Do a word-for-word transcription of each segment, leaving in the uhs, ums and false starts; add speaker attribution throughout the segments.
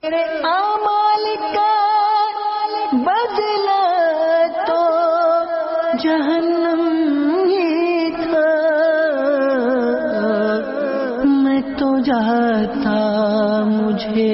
Speaker 1: میرے اعمال کا بدلہ تو جہنم ہی تھا، میں تو جاتا مجھے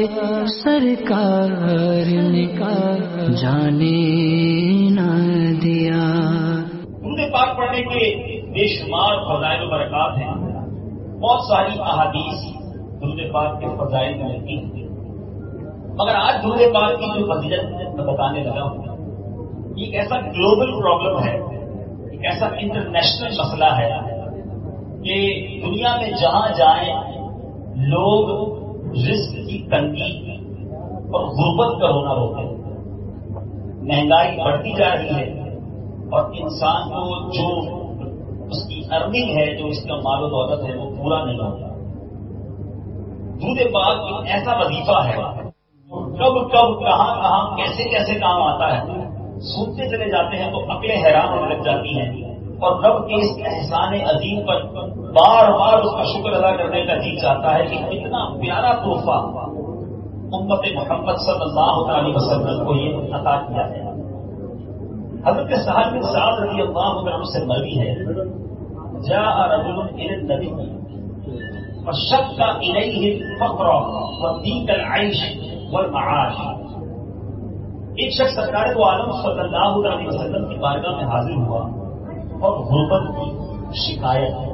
Speaker 1: سرکار نے جانے نہ دیا۔
Speaker 2: درود پاک پڑھنے کے بے شمار فضائل و برکات ہیں، بہت ساری احادیث درود پاک کے فضائل میں ملتی ہیں، مگر آج درود پاک کی جو فضیلت میں بتانے لگا ہوں یہ ایک ایسا گلوبل پرابلم ہے، ایک ایسا انٹرنیشنل مسئلہ ہے کہ دنیا میں جہاں جائیں لوگ رزق کی تنگی اور غربت کا ہونا روکتے ہیں۔ مہنگائی بڑھتی جا رہی ہے اور انسان کو جو اس کی ارننگ ہے، جو اس کا مال و دولت ہے، وہ پورا نہیں ہوتا۔ درود پاک ایک ایسا وظیفہ ہے، کب کب کہاں کہاں کیسے کیسے کام آتا ہے، سنتے چلے جاتے ہیں تو عقلیں حیران ہونے لگ جاتی ہیں، اور رب کے اس احسان عظیم پر بار بار اس کا شکر ادا کرنے کا جی چاہتا ہے کہ اتنا پیارا تحفہ امت محمد صلی اللہ علیہ وسلم کو یہ عطا کیا ہے۔ حضرت سہل بن سعد رضی اللہ عنہ سے مروی ہے، جاء رجل الى النبي فشق الیہ الفقر وضیق العیش والمعاش۔ ایک شخص سرکار دو عالم صلی اللہ علیہ وسلم کی بارگاہ میں حاضر ہوا اور غربت کی شکایت ہے۔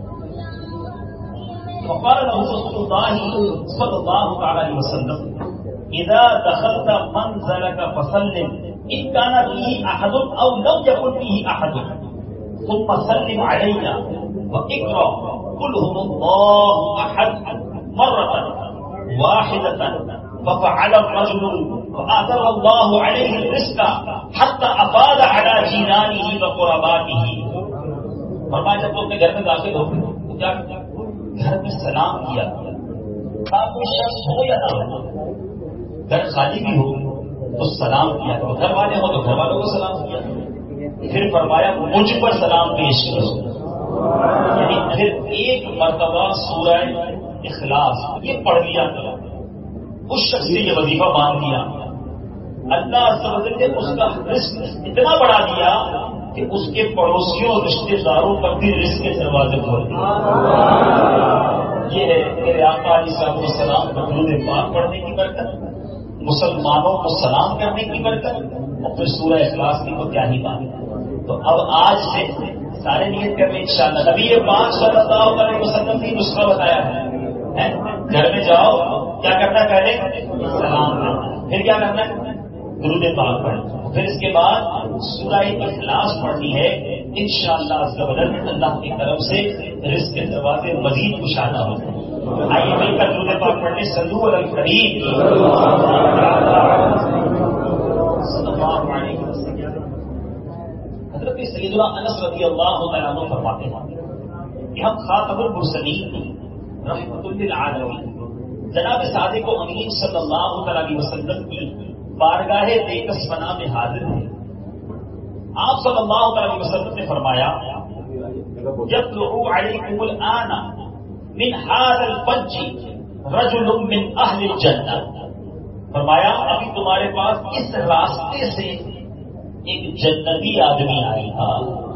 Speaker 2: فقال له رسول الله صلی اللہ علیہ وسلم اذا دخلت منزلك فسلم ان كان فيه احد او لم يكن فيه احد ثم سلم علي واقرا قل هو الله احد مرة واحدة ففعل الرجل فآثر الله عليه الرزق حتى أفاض على جيرانه وقربائه۔ فرمایا جب وہ اپنے گھر میں داخل ہو تو کیا گھر میں سلام کیا، کوئی شخص ہو یا نہ ہو، گھر خالی بھی ہو تو سلام کیا، تو گھر والے ہو تو گھر والوں کو سلام کیا، پھر فرمایا مجھ پر سلام پیش کرو، یعنی پھر ایک مرتبہ سورہ اخلاص یہ پڑھ لیا، اس شخص نے یہ وظیفہ باندھ دیا، اللہ عز و جل نے اس کا رزق اتنا بڑھا دیا کہ اس کے پڑوسیوں اور رشتے داروں پر بھی رزق کے دروازے کھول دیے۔ یہ ہے میرے آقا علیہ الصلوۃ والسلام پر درود پاک پڑھنے کی برکت، مسلمانوں کو سلام کرنے کی برکت، اور پھر سورہ اخلاص کی تو کیا ہی بات ہے۔ تو اب آج سے سارے نیت کر لیں انشاءاللہ۔ نبی پاک صلی اللہ علیہ وسلم نے نسخہ بتایا ہے، گھر میں جاؤ کیا کرنا ہے، پہلے سلام کرنا، پھر کیا کرنا ہے درود پاک پڑھنا، پھر اس کے بعد سورہ اخلاص پڑھنی ہے، انشاءاللہ عز و جل اللہ کی طرف سے رزق کے دروازے مزید کشادہ ہوتے ہیں۔ آئیے مل کر درود پاک پڑھنے، صلو علی الکریم صلی اللہ علیہ وسلم۔ حضرت سیدنا انس رضی اللہ تعالیٰ عنہ فرماتے ہیں کہ ہم خاتم المرسلین رحمۃ للعالمین جناب صادق و امین صلی اللہ علیہ وسلم کی بارگاہ دیکس فنا میں حاضر ہیں۔ آپ صلی اللہ علیہ وسلم نے فرمایا یطلع علیکم الآن من هذا الفج رجل من اہل الجنہ، فرمایا ابھی تمہارے پاس اس راستے سے ایک جنتی آدمی آئے گا۔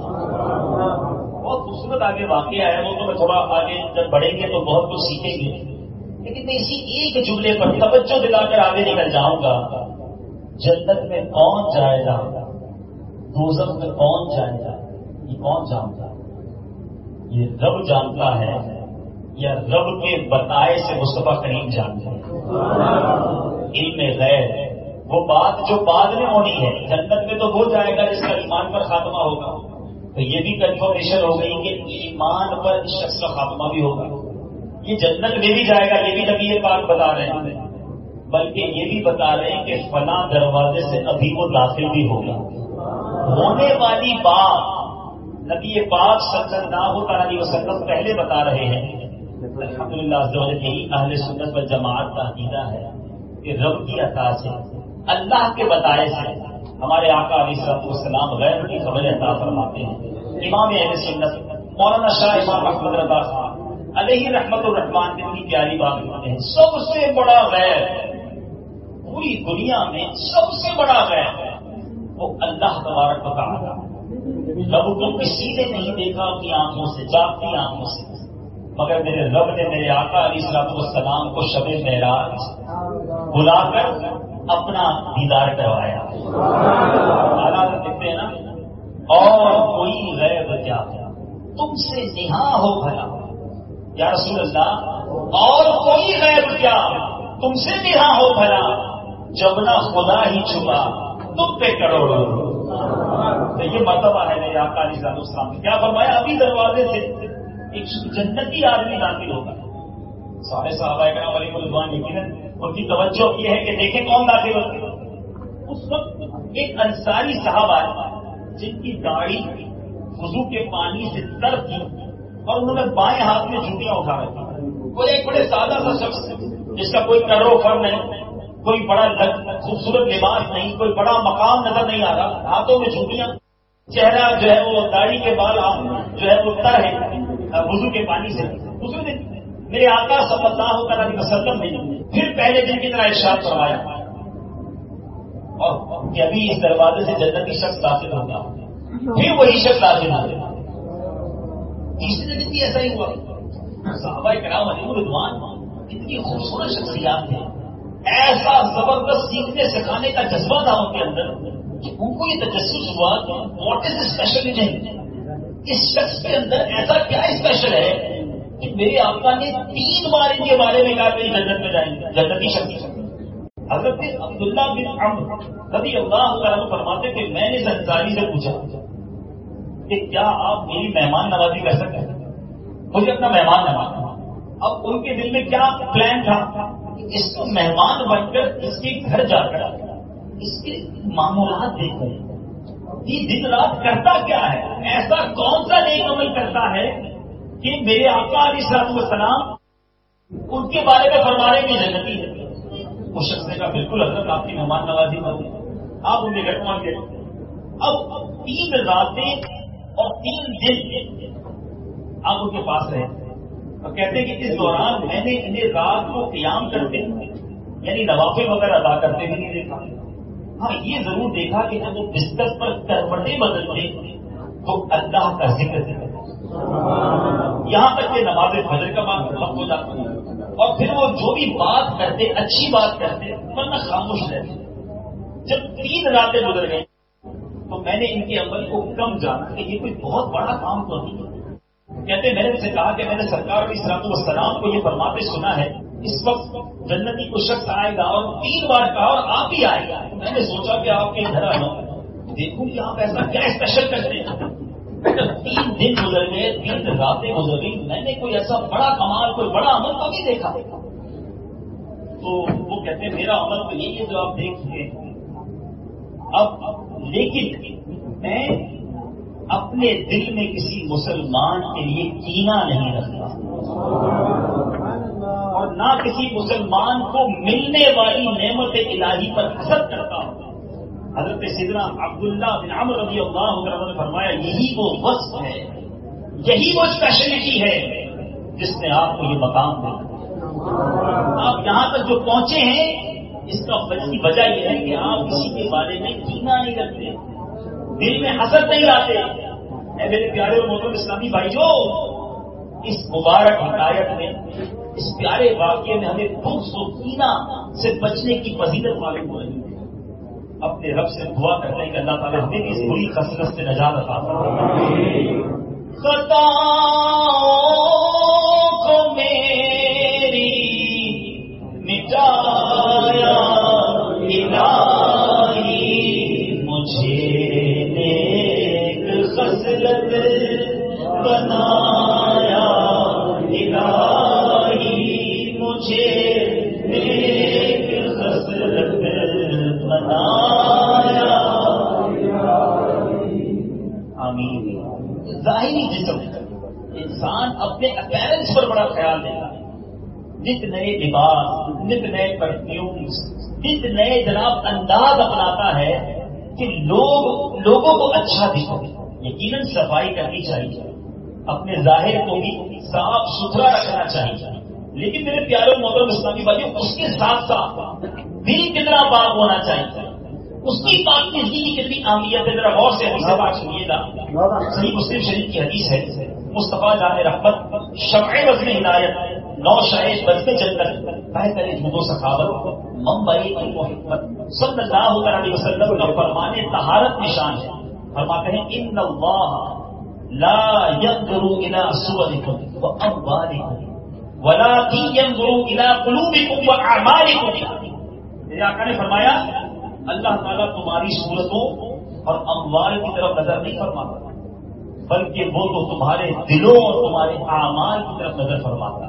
Speaker 2: بہت خوبصورت آگے واقعہ ہے، وہ تو میں تھوڑا آگے جب بڑھیں گے تو بہت کچھ سیکھیں گے، لیکن میں اسی ایک جملے پر توجہ دلا کر آگے نکل جاؤں گا۔ جنت میں کون جائے گا، دوزخ میں کون جائے گا، یہ کون جانتا ہے؟ یہ رب جانتا ہے یا رب کے بتائے سے مصطفیٰ کریم جانتے ہیں؟ علم غیب وہ بات جو بعد میں ہونی ہے، جنت میں تو وہ جائے گا جس کا ایمان پر خاتمہ ہوگا، تو یہ بھی کنفرمیشن ہو گئی کہ ایمان پر اس شخص کا خاتمہ بھی ہوگا، یہ جنت میں بھی جائے گا، یہ بھی نبی پاک بتا رہے ہیں، بلکہ یہ بھی بتا رہے ہیں کہ فلاں دروازے سے ابھی وہ داخل بھی ہوگا۔ ہونے والی بات نبی پاک صلی اللہ علیہ وسلم پہلے بتا رہے ہیں۔ الحمدللہ یہی اہل سنت والجماعت کا عقیدہ ہے کہ رب کی عطا سے، اللہ کے بتائے سے ہمارے آقا علیہ الصلوۃ والسلام غیب کی خبریں عطا فرماتے ہیں۔ امام اہل سنت مولانا شاہ امام احمد رضا خان علیہ رحمت الرحمان کی اتنی پیاری بات کرتے ہیں، سب سے بڑا غیب پوری دنیا میں سب سے بڑا غیب ہے وہ اللہ تبارک و تعالیٰ ہے۔ رب کو کسی نے نہیں دیکھا اپنی آنکھوں سے، جاگتی آنکھوں سے، مگر میرے رب نے میرے آقا علیہ الصلوۃ والسلام کو شب معراج بلا کر اپنا دیدار کروایا۔ حالات دیکھتے ہیں نا، اور کوئی غیب کیا تم سے نہا ہو بھلا، یا رسول اللہ اور کوئی غیب کیا تم سے نہا ہو بھلا، جب نہ خدا ہی چھپا تم پہ کروڑوں۔ تو یہ مرتبہ ہے میرے آقا علیہ السلام نے کیا فرمایا، ابھی دروازے سے ایک جنتی آدمی داخل ہوگا۔ سارے صحابہ کرام علیہ رضوان یقیناً ان کی توجہ یہ ہے کہ دیکھیں کون داخل ہوتے ہیں۔ اس وقت ایک انصاری صحابہ جن کی داڑھی وضو کے پانی سے تر تھی اور انہوں نے بائیں ہاتھ میں جوتیاں اٹھا رکھی، کوئی ایک بڑے سادہ سا شخص جس کا کوئی کرو فر نہیں، کوئی بڑا خوبصورت لباس نہیں، کوئی بڑا مقام نظر نہیں آ رہا، ہاتھوں میں جوتیاں، چہرہ جو ہے وہ داڑھی کے بال جو ہے وہ تر ہے وضو کے پانی سے۔ دوسرے دن میرے آقا صلی اللہ علیہ وسلم نے پھر پہلے دن کی طرح ارشاد فرمایا اور کہ ابھی اس دروازے سے جنتی شخص داخل ہوگا، پھر وہی شخص داخل ہوگا۔ تیسرے دن بھی ایسا ہی ہوا۔ صحابہ کرام علیہ رضوان اتنی خوبصورت شخصیات تھے، ایسا زبردست سیکھنے سکھانے کا جذبہ تھا ان کے اندر کہ ان کو یہ تجسس ہوا کہ واٹ از اسپیشل ان اس شخص کے اندر ایسا کیا اسپیشل ہے کہ میرے آقا نے تین بار ان کے بارے میں کہا کہ جنت میں جائیں گے، جنتی شخص۔ حضرت عبداللہ بن عمرو رضی اللہ تعالیٰ فرماتے کہ میں نے اس انصاری سے پوچھا کہ کیا آپ میری مہمان نوازی کر سکتے ہیں، مجھے اپنا مہمان نوازا۔ اب ان کے دل میں کیا پلان تھا، اس کو مہمان بن کر اس کے گھر جا کر اس کے معمولات دیکھیں، یہ دن رات کرتا کیا ہے، ایسا کون سا نیک عمل کرتا ہے کہ میرے آقا علیہ الصلوۃ والسلام ان کے بارے میں فرما رہے ہیں جنتی ہے۔ اس شخص نے کہا بالکل حضرت آپ کی مہمان نوازی کروں، آپ ان کے گھر پہنچ گئے۔ اب تین راتیں اور تین دن آپ ان کے پاس رہے اور کہتے ہیں کہ اس دوران میں نے انہیں رات کو قیام کرتے یعنی نوافل وغیرہ ادا کرتے بھی نہیں دیکھا۔ ہاں یہ ضرور دیکھا کہ جب وہ بستر پر کروٹیں بدلتے تو اللہ کا ذکر کرتے، یہاں تک کہ نماز فجر کا وقت ختم ہو جاتا اور پھر وہ جو بھی بات کرتے اچھی بات کرتے ورنہ خاموش رہتے۔ جب تین راتیں گزر گئی تو میں نے ان کے عمل کو کم جانا کہ یہ کوئی بہت بڑا کام تو نہیں ہے۔ کہتے میں نے ان سے کہا کہ میں نے سرکار علیہ الصلوۃ والسلام کو یہ فرماتے سنا ہے اس وقت جنتی کو شخص آئے گا اور تین بار کہا اور آپ ہی آئے گا، میں نے سوچا کہ آپ کے گھر آنا دیکھوں کہ آپ ایسا کیا اسپیشل کرتے ہیں۔ جب تین دن گزر گئے، تین راتیں گزر گئی، میں نے کوئی ایسا بڑا کمال کوئی بڑا عمل تو نہیں دیکھا۔ تو وہ کہتے ہیں میرا عمل تو یہی ہے جو آپ دیکھ چکے ہیں، اب لیکن میں اپنے دل میں کسی مسلمان کے لیے کینہ نہیں رکھتا اور نہ کسی مسلمان کو ملنے والی نعمت الہی پر حسد کرتا ہوں۔ حضرت سیدنا عبداللہ بن عمرو رضی اللہ عنہ نے فرمایا یہی وہ وصف ہے، یہی وہ اسپیشلٹی ہے جس نے آپ کو یہ مقام دیا۔ آپ یہاں تک جو پہنچے ہیں اس کا وجہ یہ ہے کہ آپ کسی کے بارے میں کینہ نہیں رکھتے، دل میں حسد نہیں لاتے۔ اے میرے پیارے اور محترم اسلامی بھائیو، اس مبارک ہدایت میں اس پیارے واقعے میں ہمیں بغض و کینہ سے بچنے کی فضیلت معلوم ہو رہی ہے۔ اپنے رب سے دعا کرتے ہیں کہ اللہ تعالیٰ ہمیں اس بری خصلت سے نجات عطا فرمائے۔ خطاؤں کو میری مٹایا الہی، مجھے نیک خصلت بنایا الہی، مجھے نیک خصلت بنایا۔ آمین۔ ظاہری جسم انسان اپنے اپیرنس پر بڑا خیال دیتا ہے، نت نئے لباس، نت نئے پرفیومز، نت نئے جناب انداز اپناتا ہے کہ لوگ لوگوں کو اچھا دکھے۔ یقیناً صفائی کرنی چاہیے، اپنے ظاہر کو بھی صاف ستھرا رکھنا چاہیے، لیکن میرے پیارے محترم اسلامی بھائیوں اس کے ساتھ ساتھ دل کتنا پاک ہونا چاہیے، اس کی پاکیزگی کی کتنی اہمیت ہے، ذرا غور سے حدیث پاک سنیے گا. صحیح مسلم شریف کی حدیث ہے، مصطفیٰ جان رحمت شمع وزن ہدایت نو شاہد وزن جنت بہتر جود و سخاوت منبعی علم و حکمت صلی اللہ علیہ وسلم کا فرمانے طہارت نشان ہے. فرماتے ہیں ان اللہ لا ينظر الى صوركم واموالكم ولكن ينظر الى قلوبكم واعمالكم. میرے آقا نے فرمایا اللہ تعالیٰ تمہاری صورتوں اور اموال کی طرف نظر نہیں فرماتا، بلکہ وہ تو تمہارے دلوں اور تمہارے اعمال کی طرف نظر فرماتا.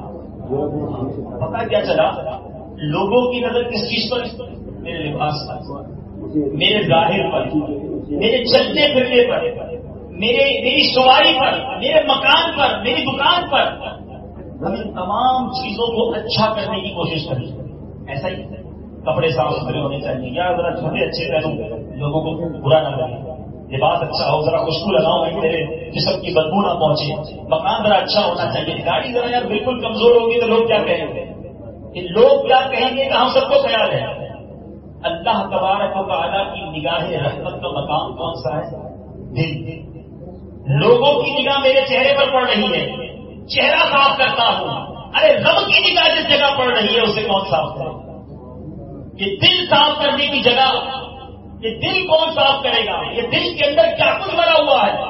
Speaker 2: پتا کیا چلا؟ لوگوں کی نظر کس چیز پر؟ میرے لباس پر، میرے ظاہر پر، میرے چلنے پھرنے پر، میرے میری سواری پر، میرے مکان پر، میری دکان پر. ہم ان تمام چیزوں کو اچھا کرنے کی کوشش کریں. ایسا ہی کپڑے صاف ستھرے ہونے چاہیے، یا ذرا چھوٹے اچھے پہنوں لوگوں کو برا نہ لگے، لباس اچھا ہو، ذرا خوشبو لگاؤں گا میرے جسم کی بدبو نہ پہنچے، مکان ذرا اچھا ہونا چاہیے، گاڑی ذرا یار بالکل کمزور ہوگی تو لوگ کیا کہیں گے؟ کہ لوگ کیا کہیں گے کہ ہم سب کو خیال ہے. اللہ تبارک و تعالیٰ کی نگاہ رحمت کا مقام کون سا ہے؟ دل. لوگوں کی نگاہ میرے چہرے پر پڑ رہی ہے، چہرہ صاف کرتا ہوں، ارے رب کی نگاہ جس جگہ پڑ رہی ہے اسے کون صاف کرے؟ یہ دل صاف کرنے کی جگہ، یہ دل کون صاف کرے گا؟ یہ دل کے اندر کیا کچھ بنا ہوا ہے؟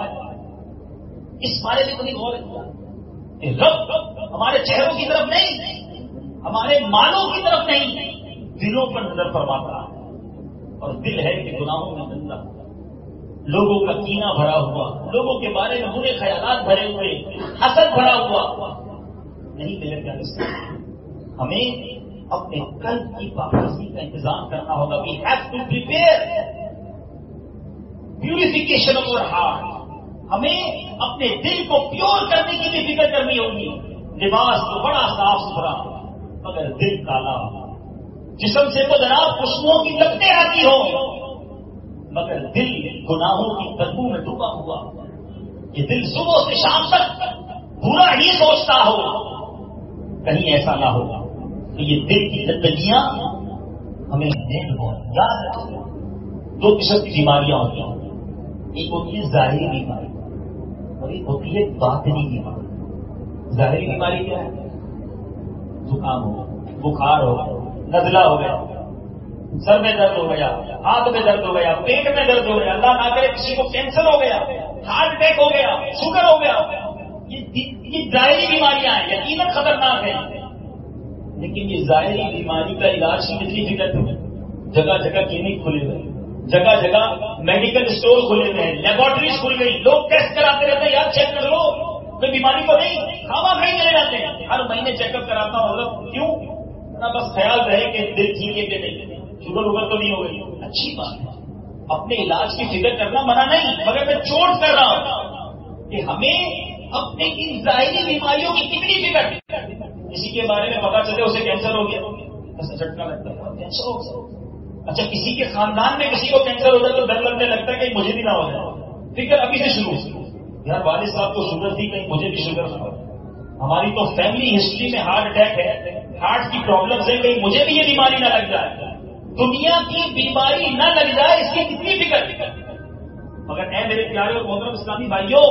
Speaker 2: اس بارے میں کبھی غور کیا کہ رب ہمارے چہروں کی طرف نہیں، ہمارے مالوں کی طرف نہیں، دلوں پر نظر فرماتا ہے. اور دل ہے کہ گناہوں میں گندا، لوگوں کا کینہ بھرا ہوا، لوگوں کے بارے میں برے خیالات بھرے ہوئے، حسد بھرا ہوا. نہیں میرے پیارے سے ہمیں اپنے قلب کی پاکیزگی کا انتظام کرنا ہوگا. We have to prepare purification of our heart. ہمیں اپنے دل کو پیور کرنے کی بھی فکر کرنی ہوگی. لباس تو بڑا صاف ستھرا مگر دل کالا، جسم سے تو جناب خوشبوؤں کی لپٹیں آتی ہو مگر دل گناہوں کی بدبو میں ڈوبا ہوا. یہ دل صبح سے شام تک برا ہی سوچتا ہو، کہیں ایسا نہ ہو کہ یہ دل کی زندگیاں ہمیں یاد رکھیں. دو قسم کی بیماریاں ہوتی ہیں، ایک ہوتی ہے ظاہری بیماری اور ایک ہوتی ہے باطنی بیماری. ظاہری بیماری کیا ہے؟ زکام ہو، بخار ہو، نزلہ ہو گیا، سر میں درد ہو گیا، ہاتھ میں درد ہو گیا، پیٹ میں درد ہو گیا، اللہ نہ کرے کسی کو کینسر ہو گیا، ہارٹ اٹیک ہو گیا، شوگر ہو گیا. یہ ظاہری بیماریاں ہیں، یقیناً خطرناک ہیں. لیکن یہ ظاہری بیماری کا علاج کی کتنی فکر ہے؟ جگہ جگہ کلینک کھلے ہوئے، جگہ جگہ میڈیکل اسٹور کھلے ہوئے ہیں، لیبورٹریز کھل گئی، لوگ ٹیسٹ کراتے رہتے ہیں، یار چیک کر لو کوئی بیماری تو نہیں، کھاوا کھائی چلے جاتے ہیں. ہر مہینے چیک اپ کراتا ہوں، مطلب کیوں؟ بس خیال رہے کہ دل ٹھیک ہے کہ نہیں، شوگر وگر تو نہیں ہو گئی. اچھی بات ہے، اپنے علاج کی فکر کرنا منع نہیں، مگر میں چوٹ کر رہا ہوں کہ ہمیں اپنے ان ظاہری بیماریوں کی کتنی فکر. کسی کے بارے میں پتا چلے اسے کینسر ہو گیا، ایسا جھٹکا لگتا ہے کینسر ہو گیا. اچھا کسی کے خاندان میں کسی کو کینسر ہو جائے تو ڈر لگنے لگتا ہے کہ مجھے بھی نہ ہو جائے. فکر ابھی سے شروع ہوئی. یار والد صاحب کو شوگر تھی، کہیں مجھے بھی شوگر نہ ہو. ہماری تو فیملی ہسٹری میں ہارٹ اٹیک ہے، ہارٹ کی پرابلمس ہے، کہیں مجھے بھی یہ بیماری نہ لگ جائے. دنیا کی بیماری نہ لگ جائے اس کی کتنی فکر. مگر اے میرے پیارے اور محترم اسلامی بھائیوں،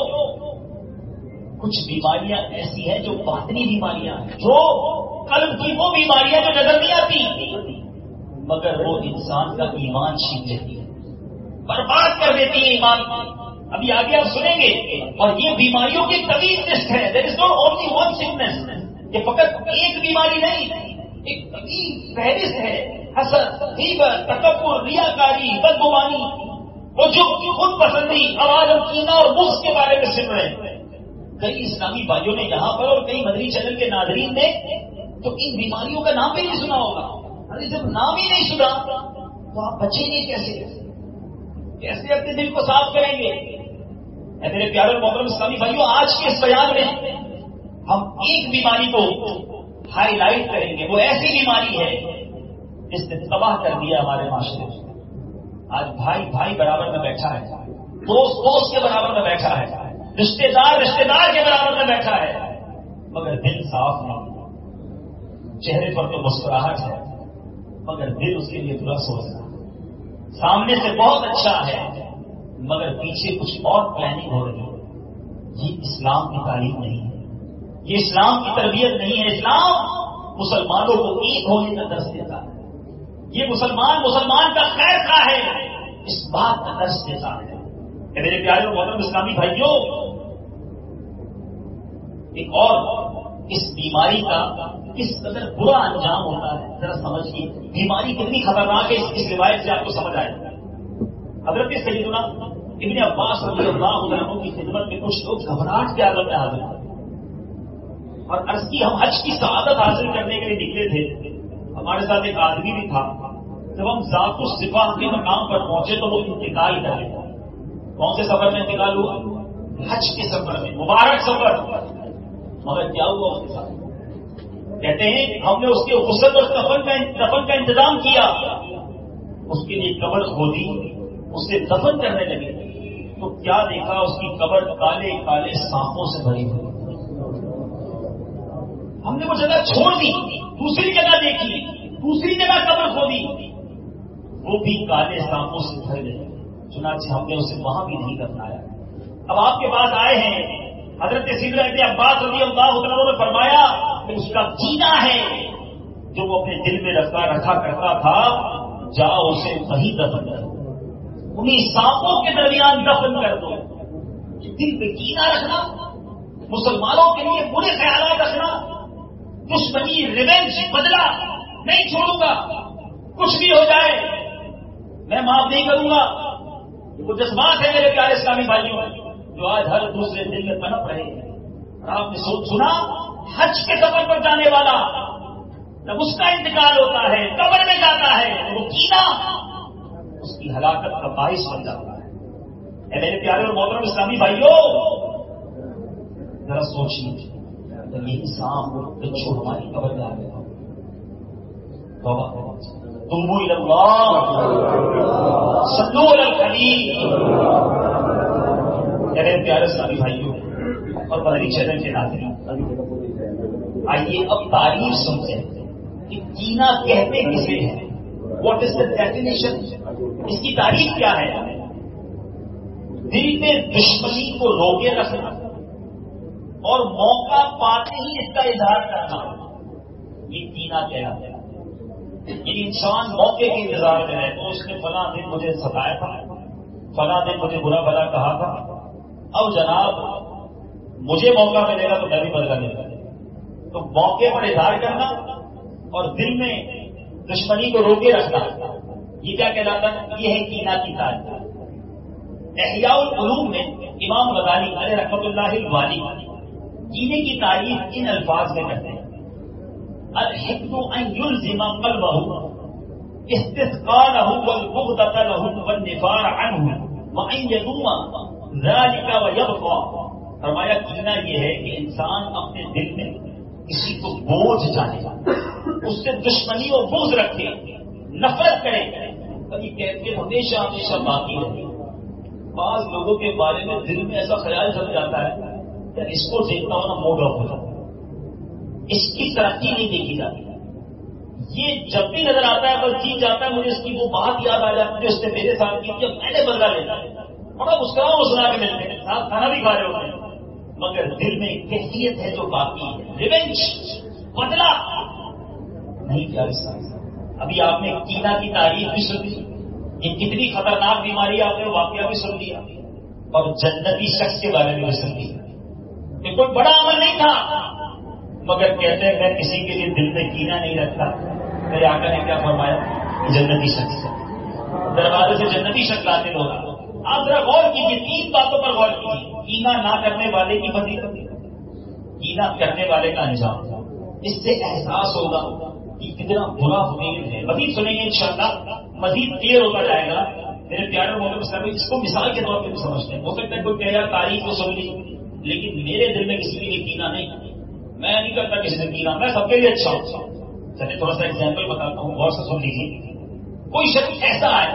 Speaker 2: کچھ بیماریاں ایسی ہیں جو باطنی بیماریاں ہیں، جو قلب کی وہ بیماریاں جو نظر نہیں آتی مگر وہ انسان کا ایمان چھین لیتی ہے، برباد کر دیتی ہے ایمان کو. ابھی آگے آپ سنیں گے. اور یہ بیماریوں کی طویل لسٹ ہے. There is not only one sickness. یہ فقط ایک بیماری نہیں، ایک طویل فہرست ہے. حسد، غیبت، تکبر، ریاکاری، بدگمانی، وہ جو خود پسندی. آواز ہم کینہ اور بغض کے بارے میں سن رہے ہیں. کئی اسلامی بھائیوں نے یہاں پر اور کئی مدنی چینل کے ناظرین نے تو ان بیماریوں کا نام بھی نہیں سنا ہوگا. ارے جب نام ہی نہیں سنا تو آپ بچیں گے کیسے؟ کیسے اپنے دل کو صاف کریں گے؟ اے میرے پیارے محترم اسلامی بھائیوں، آج کے اس بیان میں ہم ایک بیماری کو ہائی لائٹ کریں گے. وہ ایسی بیماری ہے جس نے تباہ کر دیا ہمارے معاشرے میں. آج بھائی بھائی برابر میں بیٹھا ہے، دوست دوست کے برابر میں بیٹھا ہے، رشتے دار رشتے دار کے برابر میں بیٹھا ہے مگر دل صاف نہیں. چہرے پر تو مسکراہٹ ہے مگر دل اس کے لیے برا سوچ رہا ہے. سامنے سے بہت اچھا ہے مگر پیچھے کچھ اور پلاننگ ہو رہی ہے. یہ اسلام کی تعلیم نہیں ہے, یہ اسلام کی تربیت نہیں ہے. اسلام مسلمانوں کو ایک ہونے کا درس دیتا ہے. یہ مسلمان مسلمان کا خیر خواہ ہے, اس بات کا درس دیتا ہے. کہ میرے پیارے اور محترم اسلامی بھائیوں, ایک اور اس بیماری کا کس قدر برا انجام ہوتا ہے ذرا سمجھیے. بیماری کتنی خطرناک ہے اس روایت سے آپ کو سمجھ آئے گا. حضرت سیدنا ابن عباس رضی اللہ عنہ کی خدمت میں کچھ لوگ گھبراہٹ کے عالم میں حاضر ہوئے اور عرض کی ہم حج کی سعادت حاصل کرنے کے لیے نکلے تھے. ہمارے ساتھ ایک آدمی بھی تھا. جب ہم ذات الصفات کے مقام پر پہنچے تو وہ انتقال کر گئے. کون سے سفر میں انتقال ہوا؟ حج کے سفر میں, مبارک سفر. مگر کیا ہوا اس کے ساتھ؟ کہتے ہیں ہم نے اس کے غسل اور دفن کا دفن کا انتظام کیا, اس کے لیے قبر کھودی, اسے دفن کرنے لگے تو کیا دیکھا, اس کی قبر کالے کالے سانپوں سے بھری ہوئی. ہم نے وہ جگہ چھوڑ دی, دوسری جگہ دیکھی, دوسری جگہ قبر کھودی, وہ بھی کالے سانپوں سے بھر گئے. چنانچہ ہم نے اسے وہاں بھی نہیں دفنایا. اب آپ کے پاس آئے ہیں, حضرت سیدنا ابن عباس رضی اللہ عنہ نے فرمایا کہ اس کا جینا ہے جو وہ اپنے دل میں رکھا رکھا کرتا تھا, جاؤ اسے وہیں دفن کر دو, انہیں سانپوں کے درمیان دفن کر دو. دل میں کینہ رکھنا, مسلمانوں کے لیے برے خیالات رکھنا, دشمنی, ریونج, بدلہ نہیں چھوڑوں گا, کچھ بھی ہو جائے میں معاف نہیں کروں گا. وہ جذبات ہے میرے پیارے اسلامی بھائیوں جو آج ہر دوسرے دل میں پنپ رہے ہیں. اور آپ نے سوچ سنا, حج کے سفر پر جانے والا جب اس کا انتقال ہوتا ہے, قبر میں جاتا ہے, تو وہ کینہ اس کی ہلاکت کا باعث بن جاتا ہے. اے میرے پیارے اور محترم اسلامی بھائیوں, ذرا سوچیے یہ انسان بچوں ہماری قبر میں آ گیا. توبہ تم اللہ صلو علی الحبیب. میرے پیارے اسلامی بھائیوں اور مدنی چینل کے ناظرین, آئیے اب تعریف سمجھیں کہ کینہ کہتے کسے ہیں. واٹ از دا ڈیفینیشن, اس کی تعریف کیا ہے؟ دل میں دشمنی کو روکے رکھنا اور موقع پاتے ہی اس کا اظہار کرنا, یہ کینہ کہلاتا ہے. یہ انسان موقع کے انتظار میں ہے تو اس نے فلاں دن مجھے ستایا تھا, فلاں دن مجھے برا بھلا کہا تھا, اب جناب مجھے موقع ملے گا تو میں بھی بدلا لے گا. تو موقع پر اظہار کرنا اور دل میں دشمنی کو روکے رکھنا, یہ کیا کہلاتا ہے؟ یہ ہے کینہ کی تعریف. احیاء العلوم میں امام غزالی علیہ رحمۃ اللہ الوالی کینے کی تعریف ان الفاظ میں کرتے ہیں: الحقد ان يلزم قلبه استثقاله والبغضة له والنفار عنه وان يدوم ذلك ويبقى. فرمایا کینہ یہ ہے کہ انسان اپنے دل میں کسی کو بوجھ جانے, اس سے دشمنی اور بغض رکھے, نفرت کرے, اور یہ کیفیت ہمیشہ ہمیشہ باقی رہے. بعض لوگوں کے بارے میں دل میں ایسا خیال چل جاتا ہے کہ اس کو دیکھتا ہونا موڈ آف ہو جاتا ہے, اس کی ترقی نہیں دیکھی جاتی. یہ جب بھی نظر آتا ہے بس جیت جاتا ہے, مجھے اس کی وہ بات یاد آ جاتی ہے جو اس نے میرے ساتھ کی, جب میں نے بدلا لیتا ہے بڑا مسکراؤ وہ سنا کے ملتے ہیں, ساتھ کھانا بھی کھا رہے ہوتے ہیں, مگر دل میں ایک کیفیت ہے جو باقی ہے, ریونج, بدلا نہیں. کیا ابھی آپ نے کینہ کی تعریف بھی سن لی, یہ کتنی خطرناک بیماری آپ نے واقعہ بھی سن لیا, اور جنتی شخص کے بارے میں بھی سن لیا. یہ کوئی بڑا عمل نہیں تھا مگر کہتے ہیں میں کسی کے لیے دل میں کینہ نہیں رکھتا. میرے آقا نے کیا فرمایا؟ جنتی شخص ہے, دروازے سے جنتی شخص لاتے ہوگا. آپ ذرا غور کیجیے, تین باتوں پر غور کیجیے. کینہ نہ کرنے والے کی فضیلت, کینہ کرنے والے کا انجام. اس سے احساس ہوگا کہ کتنا برا فقیر ہے. مزید سنیں گے انشاءاللہ, مزید کلیئر ہوتا جائے گا. میرے پیارے محترم اسلامی, اس کو مثال کے طور پہ بھی سمجھتے ہیں. ہو سکتا ہے کوئی کہہ رہا تاریخ کو سن لی, لیکن میرے دل میں کسی کے لیے کینہ نہیں, میں نہیں کرتا کسی نے کینہ, میں سب کے لیے اچھا ہوں. چلیے تھوڑا سا ایگزامپل بتاتا ہوں, غور سے سن لیجیے. کوئی شخص ایسا ہے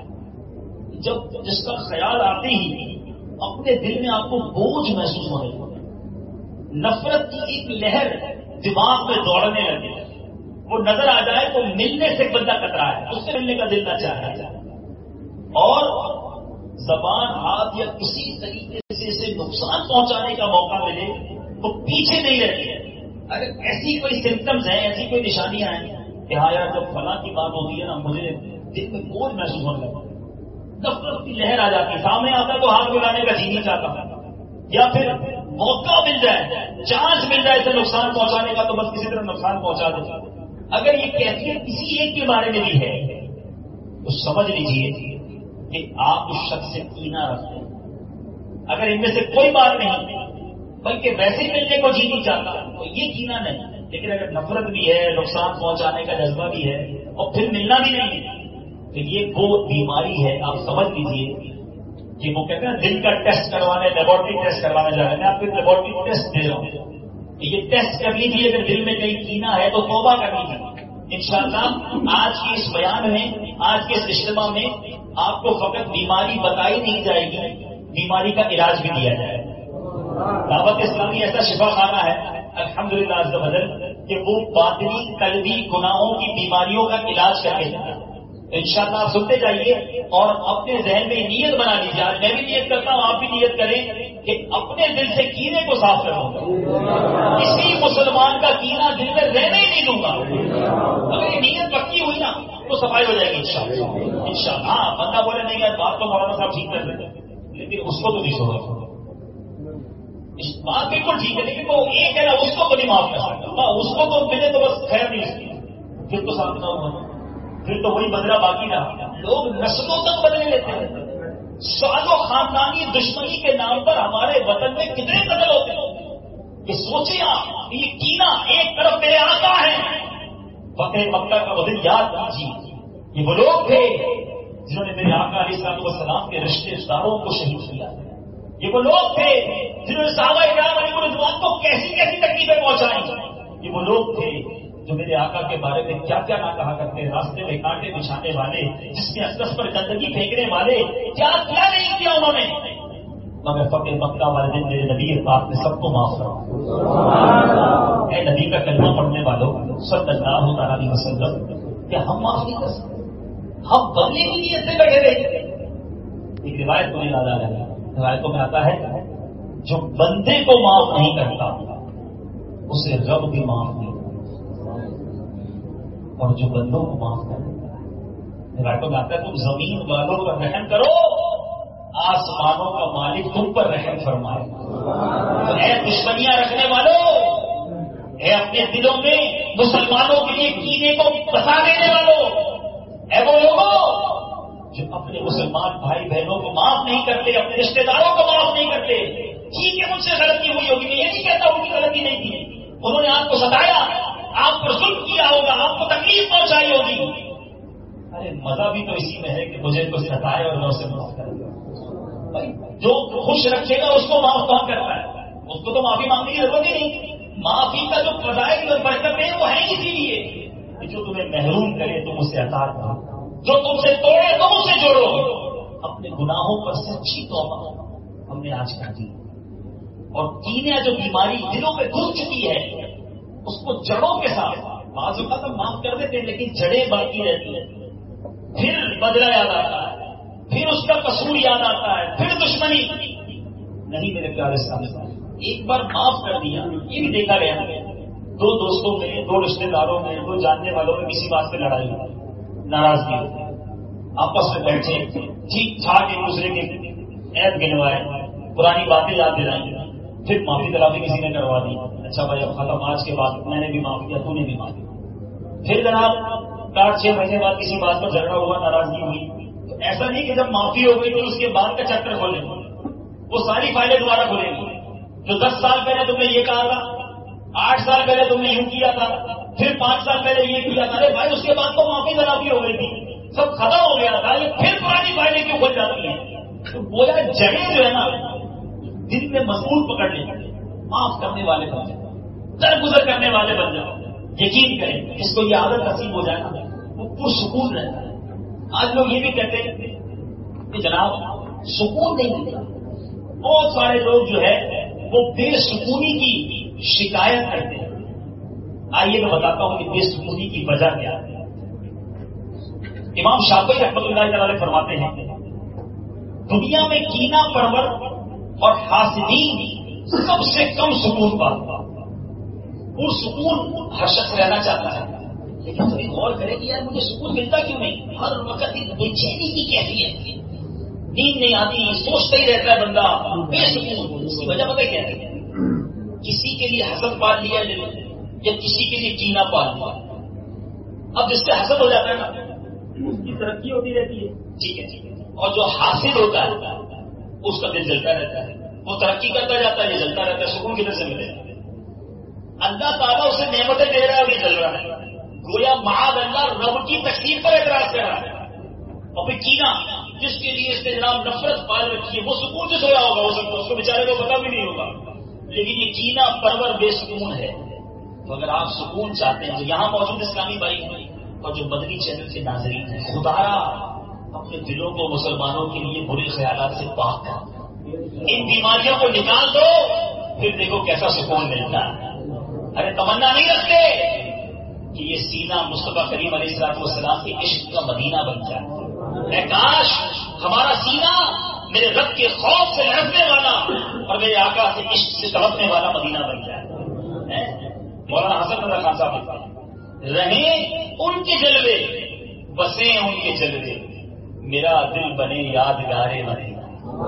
Speaker 2: جب جس کا خیال آتے ہی اپنے دل میں آپ کو بوجھ محسوس ہونے لگے, نفرت کی ایک لہر دماغ میں دوڑنے لگے, وہ نظر آ جائے تو ملنے سے بندہ کترا ہے، اس سے ملنے کا دل نہ چاہے، اور زبان، ہاتھ یا کسی طریقے سے اسے نقصان پہنچانے کا موقع ملے تو پیچھے نہیں رہتے ہیں۔ اگر ایسی کوئی سمٹمز ہیں، ایسی کوئی نشانیاں ہیں کہ ہاں یار جب فلاں کی بات ہوتی ہے نا مجھے دل میں بوجھ محسوس ہونے لگتا، نفرت کی لہر آ جاتی ہے، سامنے آتا تو ہاتھ ملانے کا جی نہیں چاہتا، یا پھر موقع مل جائے، چانس مل جائے اسے نقصان پہنچانے کا تو بس کسی طرح نقصان پہنچا دے۔ اگر یہ کیفیت کسی ایک کے بارے میں بھی ہے تو سمجھ لیجیے کہ آپ اس شخص سے کینہ رکھتے ہیں۔ اگر ان میں سے کوئی بات نہیں بلکہ ویسے ملنے کو جی نہیں چاہتا تو یہ کینہ نہیں، لیکن اگر نفرت بھی ہے، نقصان پہنچانے کا جذبہ بھی ہے اور پھر ملنا بھی نہیں ہے تو یہ وہ بیماری ہے۔ آپ سمجھ لیجیے کہ وہ کہتے ہیں دل کا ٹیسٹ کروانے، لیبورٹری ٹیسٹ کروانے جا رہے ہیں، میں آپ کو لیبورٹری ٹیسٹ دے رہا ہوں، یہ ٹیسٹ کر لیجیے، اگر دل میں کہیں کینہ ہے تو توبہ کر لیجیے۔ انشاءاللہ آج کی اس بیان میں، آج کے اس اجتماع میں آپ کو فقط بیماری بتائی نہیں جائے گی، بیماری کا علاج بھی دیا جائے گا۔ دعوت اسلامی ایسا شفا خانہ ہے الحمدللہ عز و جل کہ وہ باطنی قلبی گناہوں کی بیماریوں کا علاج کر کے جاتا ہے۔ انشاءاللہ آپ سنتے جائیے اور اپنے ذہن میں نیت بنا لیجیے، آج میں بھی نیت کرتا ہوں، آپ بھی نیت کریں کہ اپنے دل سے کینے کو صاف کروں گا، کسی مسلمان کا کینہ دل میں رہنے ہی نہیں دوں گا۔ اگر یہ نیت پکی ہوئی نا تو صفائی ہو جائے گی انشاءاللہ۔ انشاءاللہ ہاں بندہ بولے نہیں یار بات تو مولانا صاحب ٹھیک کر رہے ہیں، لیکن اس کو تو نہیں چھوڑا، بات بالکل ٹھیک ہے لیکن وہ ایک ہے نا اس کو تو نہیں معاف کر سکتا، اس کو تو ملے تو بس خیر نہیں اس کی، پھر تو ساتھ نہ ہوا، پھر تو وہی بدلہ باقی رہا۔ لوگ نسلوں تک بدلے لیتے ہیں، سالوں خاندانی دشمنی کے نام پر ہمارے وطن میں کتنے قتل ہوتے ہیں کہ سوچیں آپ، یہ کینہ ایک طرف میرے آقا ہے، فتح مکہ کا وہ دن یاد کیجیے، یہ وہ لوگ تھے جنہوں نے میرے آقا علیہ الصلوۃ والسلام کے رشتے داروں کو شہید کیا، یہ وہ لوگ تھے جنہوں نے صحابہ کرام علیہ رضوان کو کیسی کیسی تکلیفیں پہنچائی، یہ وہ لوگ تھے جو میرے آقا کے بارے میں کیا کیا نہ کہا کرتے، راستے میں کانٹے بچھانے والے، جس میں اقدس پر گندگی پھینکنے والے، کیا کیا نہیں کیا انہوں نے، مگر فتح مکہ والے دن میرے نبی پاک نے سب کو معاف کرا۔ اے نبی کا کلمہ پڑھنے والوں صلی اللہ علیہ وسلم، کیا ہم معاف نہیں کر سکتے؟ ہم بدلے کی نیت سے بیٹھے رہے۔ ایک روایت کو یاد آ رہا ہے، روایتوں میں آتا ہے جو بندے کو معاف نہیں کرتا اسے رب بھی معاف نہیں کرتا، اور جو بندوں کو معاف کر دیتا ہے، روایتوں میں آتا ہے تم زمین والوں پر رحم کرو آسمانوں کا مالک تم پر رحم فرمائے۔ تو اے دشمنیاں رکھنے والوں، اے اپنے دلوں میں مسلمانوں کے لیے کینے کو بسا دینے والوں، اے وہ لوگوں جو اپنے مسلمان بھائی بہنوں کو معاف نہیں کرتے، اپنے رشتے داروں کو معاف نہیں کرتے، ٹھیک ہے مجھ سے غلطی ہوئی ہوگی، میں یہ نہیں کہتا ان کی غلطی نہیں تھی، انہوں نے آپ کو ستایا، آپ پر ظلم کیا ہوگا، آپ کو تکلیف پہنچائی ہوگی، ارے مزہ بھی تو اسی میں ہے کہ مجھے کوئی ستائے اور میں اسے معاف کر دوں۔ جو خوش رکھے گا اس کو معاف کون کرتا ہے؟ اس کو تو معافی مانگنے کی ضرورت ہی نہیں، معافی کا جو فضائل اور برکت ہے وہ ہے اسی لیے کہ جو تمہیں محروم کرے تم اسے عطا کرو، جو تم سے توڑے تم اسے جوڑو۔ اپنے گناہوں پر سچی توبہ ہم نے آج کر دی، اور کینہ جو بیماری دلوں میں گھس چکی ہے اس کو جڑوں کے ساتھ، بعض اوقات ہم معاف کر دیتے ہیں لیکن جڑیں باقی رہتی ہیں، پھر بدلہ یاد آتا ہے، پھر اس کا قصور یاد آتا ہے، پھر دشمنی نہیں۔ میرے پیارے سامنے ایک بار معاف کر دیا، یہ بھی دیکھا گیا دو دوستوں میں، دو رشتے داروں میں، دو جاننے والوں میں کسی بات پہ لڑائی ہوئی، ناراضگی ہوتی، آپس میں بیٹھے ٹھیک ٹھاک ایک دوسرے کے عیب گنوائے، پرانی باتیں یاد دلائیں، پھر معافی تلافی کسی نے کروا دی، اچھا بھائی اب ختم، آج کے بعد میں نے بھی معاف کیا، تو نے بھی معاف کیا، پھر جناب آٹھ چھ مہینے بعد کسی بات پر جھگڑا ہوا، ناراضگی ہوئی، تو ایسا نہیں کہ جب معافی ہو گئی تو اس کے بعد کا چیپٹر کھولیں گے، وہ ساری فائلیں دوبارہ کھولیں گے، جو دس سال پہلے تم نے یہ کہا تھا، آٹھ سال پہلے تم نے یوں کیا تھا، پھر پانچ سال پہلے یہ کیا تھا، ارے بھائی اس کے بعد تو معافی تلافی ہو گئی تھی، سب ختم ہو گیا تھا، یہ پھر پرانی فائلیں کیوں کھل جاتی ہیں؟ تو بولا جڑیں جو ہے نا دل میں مضبوط پکڑ لیں، معاف کرنے والے بن جائیں، درگزر کرنے والے بن جائیں، یقین کریں جس کو یہ عادت نصیب ہو جائے نا وہ پرسکون رہتا ہے۔ آج لوگ یہ بھی کہتے ہیں کہ جناب سکون نہیں ملتا، بہت سارے لوگ جو ہے وہ بے سکونی کی شکایت کرتے ہیں، آئیے میں بتاتا ہوں کہ بے سکونی کی وجہ کیا ہے. امام شافعی رحمۃ اللہ تعالی فرماتے ہیں دنیا میں کینہ پرور اور حاسدین سب سے کم سکون پاتا. وہ سکون ہر شخص رہنا چاہتا ہے، لیکن تھوڑی غور کرے کہ یار مجھے سکون ملتا کیوں نہیں؟ ہر وقت ایک بے چینی کی کیفیت، نیند نہیں آتی، سوچتا ہی رہتا ہے بندہ، بے سکون. اس کی وجہ پتہ کیا ہے؟ کسی کے لیے حسد پال لیا یا کسی کے لیے کینہ پال لیا. اب جس سے حسد ہو جاتا ہے نا اس کی ترقی ہوتی رہتی ہے، ٹھیک ہے ٹھیک ہے. اور جو حاسد ہوتا ہے اس کا دل جلتا رہتا ہے، وہ ترقی کرتا جاتا ہے، یہ جلتا رہتا ہے. سکون کدھر سے ملے؟ اللہ تعالیٰ اسے نعمتیں دے رہا ہے اور یہ جل رہا ہے. گویا معاذ اللہ رب کی تقسیم پر اعتراض کر رہا ہے. اور پھر کینہ جس کے لیے اس نے جناب نفرت پال رکھی ہے وہ سکون سے سویا ہوگا، ہو سکتا ہے اس کو بیچارے کو پتا بھی نہیں ہوگا، لیکن یہ کینہ پرور بے سکون ہے. تو اگر آپ سکون چاہتے ہیں تو یہاں موجود اسلامی بھائی اور جو مدنی چینل کے ناظرین ہیں، خدا اپنے دلوں کو مسلمانوں کے لیے برے خیالات سے پاک کر، ان بیماریوں کو نکال دو، پھر دیکھو کیسا سکون ملتا ہے. ارے تمنا نہیں رکھتے کہ یہ سینہ مصطفیٰ کریم علیہ الصلوۃ والسلام کے عشق کا مدینہ بن جائے. اے کاش ہمارا سینہ میرے رب کے خوف سے لڑنے والا اور میرے آقا سے عشق سے تڑپنے والا مدینہ بن جائے. مولانا حسن رضا خان صاحب رہیں ان کے جلوے، بسیں ان کے جلوے، میرا دل بنے یادگارے مدینہ.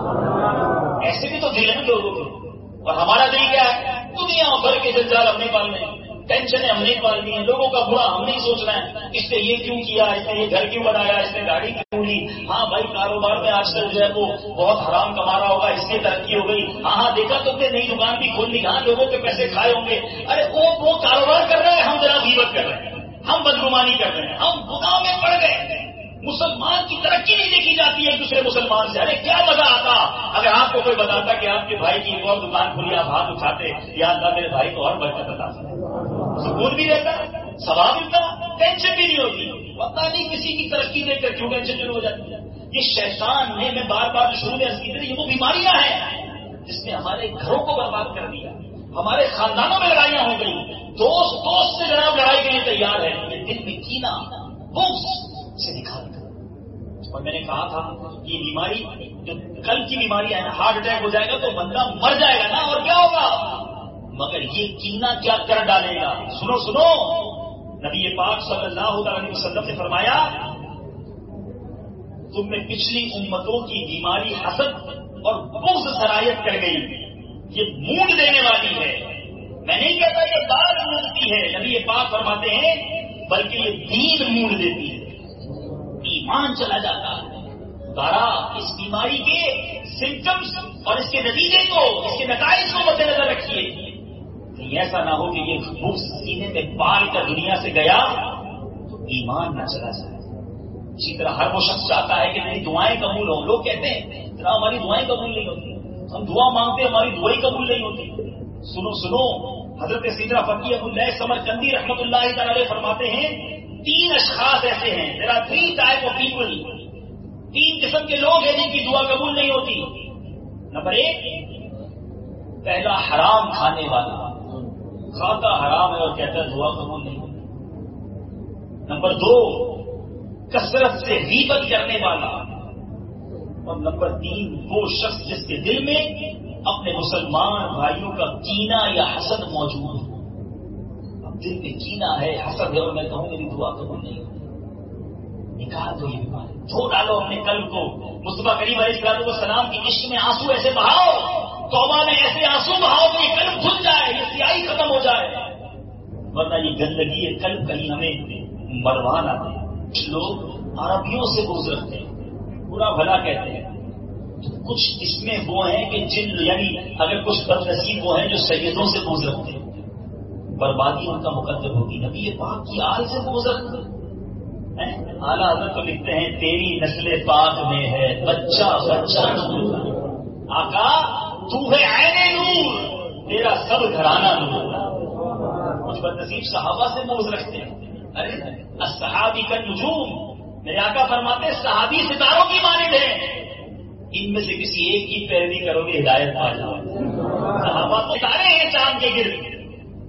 Speaker 2: ایسے بھی تو دل ہیں لوگوں کے، اور ہمارا دل کیا ہے؟ دنیا بھر کے جنجال ہم نہیں پالنے، ٹینشنیں ہم نہیں پالنی ہیں، لوگوں کا برا ہم نہیں سوچنا ہے. اس نے یہ کیوں کیا، اس نے یہ گھر کیوں بنایا، اس نے گاڑی کیوں لی. ہاں بھائی کاروبار میں آج کل جو ہے وہ بہت حرام کما رہا ہوگا، اس سے ترقی ہو گئی. ہاں ہاں دیکھا تم نے نئی دکان بھی کھول لی، ہاں لوگوں کے پیسے کھائے ہوں گے. ارے وہ وہ کاروبار کر رہے ہیں، ہم ذرا غیبت کر رہے ہیں، ہم بدگمانی کر رہے ہیں، ہم گناہ میں پڑ گئے. مسلمان کی ترقی نہیں دیکھی جاتی ہے ایک دوسرے مسلمان سے. ارے کیا مزہ آتا اگر آپ کو کوئی بتاتا کہ آپ کے بھائی کی ایک اور دکان کھلی، آپ ہاتھ اٹھاتے یا اللہ میرے بھائی کو اور برکت عطا فرما. سکون بھی رہتا، ثواب ملتا، ٹینشن بھی نہیں ہوتی. پتہ نہیں کسی کی ترقی دیکھ کر کیوں ٹینشن شروع ہو جاتی ہے. یہ شیطان نے، میں بار بار شروع میں عرض کی تھی، یہ وہ بیماریاں ہیں جس نے ہمارے گھروں کو برباد کر دیا، ہمارے خاندانوں میں لڑائیاں ہو گئی، دوست دوست سے جناب لڑائی کے لیے تیار ہے. دل میں کینہ بغض سے نکال کر. اور میں نے کہا تھا یہ بیماری جو کل کی بیماری ہے نا، ہارٹ اٹیک ہو جائے گا تو بندہ مر جائے گا نا، اور کیا ہوگا؟ مگر یہ کینہ کیا کر ڈالے گا؟ سنو سنو، نبی پاک صلی اللہ علیہ وسلم نے فرمایا تم میں پچھلی امتوں کی بیماری حسد اور بغض سرایت کر گئی، یہ مونڈ دینے والی ہے. میں نہیں کہتا یہ دال مونڈتی ہے، نبی پاک فرماتے ہیں بلکہ یہ دین مونڈ دیتی ہے، ایمان چلا جاتا ہے. دارا اس بیماری کے سمٹمز اور اس کے نتیجے کو، اس کے نتائج کو مد نظر رکھیے. کہیں ایسا نہ ہو کہ یہ بغض سینے میں پال کر دنیا سے گیا تو ایمان نہ چلا جائے. اسی طرح ہر وہ شخص چاہتا ہے کہ میری دعائیں قبول ہوں. لوگ کہتے ہیں ذرا ہماری دعائیں قبول نہیں ہوتی، ہم دعا مانگتے ہماری دعائیں قبول نہیں ہوتی. سنو سنو، حضرت سیدنا فقیہ ابو اللہ سمرقندی رحمۃ اللہ تعالی فرماتے ہیں تین اشخاص ایسے ہیں، there are three type of people, تین قسم کے لوگ ہیں جن کی دعا قبول نہیں ہوتی. نمبر ایک، پہلا حرام کھانے والا، کھاتا حرام ہے اور کہتا ہے دعا قبول نہیں ہوتی. نمبر دو، کثرت سے غیبت کرنے والا. اور نمبر تین، وہ شخص جس کے دل میں اپنے مسلمان بھائیوں کا کینہ یا حسد موجود ہے. اب دل میں کینہ ہے، حسد ہے، اور میں کہوں میری دعا قبول نہیں ہوتی. نکال دو یہ بیماری، دھو ڈالو اپنے قلب کو. مصطفیٰ کریم علیہ الصلوۃ والسلام کی عشق میں آنسو ایسے بہاؤ، توبہ میں ایسے آنسو بہاؤ کہ یہ قلب کھل جائے، یہ سیاہی ختم ہو جائے. ورنہ یہ گندگی یہ قلب کہیں ہمیں مروان آتے ہیں. لوگ عربیوں سے بغض رکھتے ہیں، برا بھلا کہتے ہیں. کچھ اس میں وہ ہیں کہ جن یعنی اگر کچھ بد نصیب وہ ہیں جو سیدوں سے بغض رکھتے ہیں، بربادی ان کا مقدر ہوگی. نبی پاک کی آل سے بغض رکھتے ہیں. اعلیٰ حضرت تو لکھتے ہیں تیری نسل پاک میں ہے بچہ بچہ نور. آقا تو ہے عین نور، تیرا سب گھرانہ نور. کچھ بد نصیب صحابہ سے بغض رکھتے ہیں. ارے الصحابی کا نجوم، میرے آقا فرماتے ہیں صحابی ستاروں کی مانند ہیں، ان میں سے کسی ایک کی پیروی کرو گے ہدایت پا جاؤ. صحابہ تو ستارے ہیں چاند کے گرد،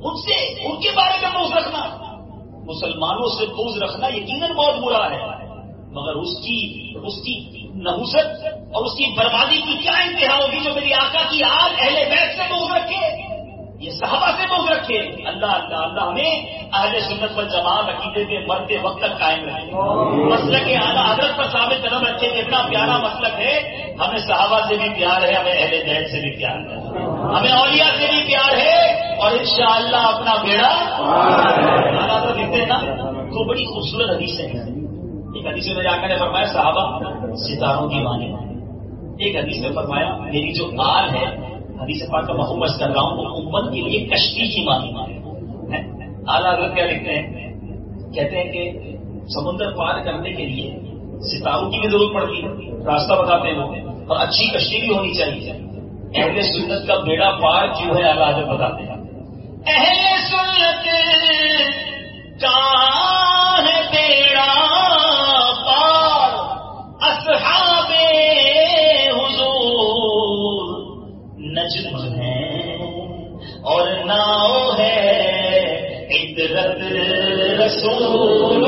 Speaker 2: ان سے ان کے بارے میں بغض رکھنا، مسلمانوں سے بغض رکھنا یقیناً بہت برا ہے، مگر اس کی اس کی نحوست اور اس کی بربادی کی کیا انتہا ہوگی جو میری آقا کی آل اہل بیت سے بغض رکھے، یہ صحابہ سے بغض رکھے۔ اللہ اللہ اللہ ہمیں اہل سنت والجماعت عقیدے کے مرتے وقت تک قائم رکھے، مسلک اعلیٰ حضرت پر ثابت قدم رکھے کہ اتنا پیارا مسلک ہے، ہمیں صحابہ سے بھی پیار ہے، ہمیں اہل بیت سے بھی پیار ہے، ہمیں اولیاء سے بھی پیار ہے، اور انشاءاللہ اپنا بیڑا اللہ تو دیتے ہیں نا۔ تو بڑی خوبصورت حدیث ہے، ایک حدیث میں میرے آقا نے فرمایا صحابہ ستاروں کی مانے، ایک حدیث میں فرمایا میری جو آل ہے، حدیث پاک کا مفہوم کر رہا ہوں، وہ امت کے لیے کشتی کی مانی ہے۔ اعلیٰ حضرت کیا لکھتے ہیں، کہتے ہیں کہ سمندر پار کرنے کے لیے ستاروں کی بھی ضرورت پڑتی ہے، راستہ بتاتے ہیں وہ، اور اچھی کشتی بھی ہونی چاہیے۔ اہل سنت کا بیڑا پار کیوں ہے، اعلیٰ حضرت بتاتے ہیں، اہل سنت کا ہے بیڑا پار، اصحاب حضور نجم ہے اور ناؤ ہے عطرت رسول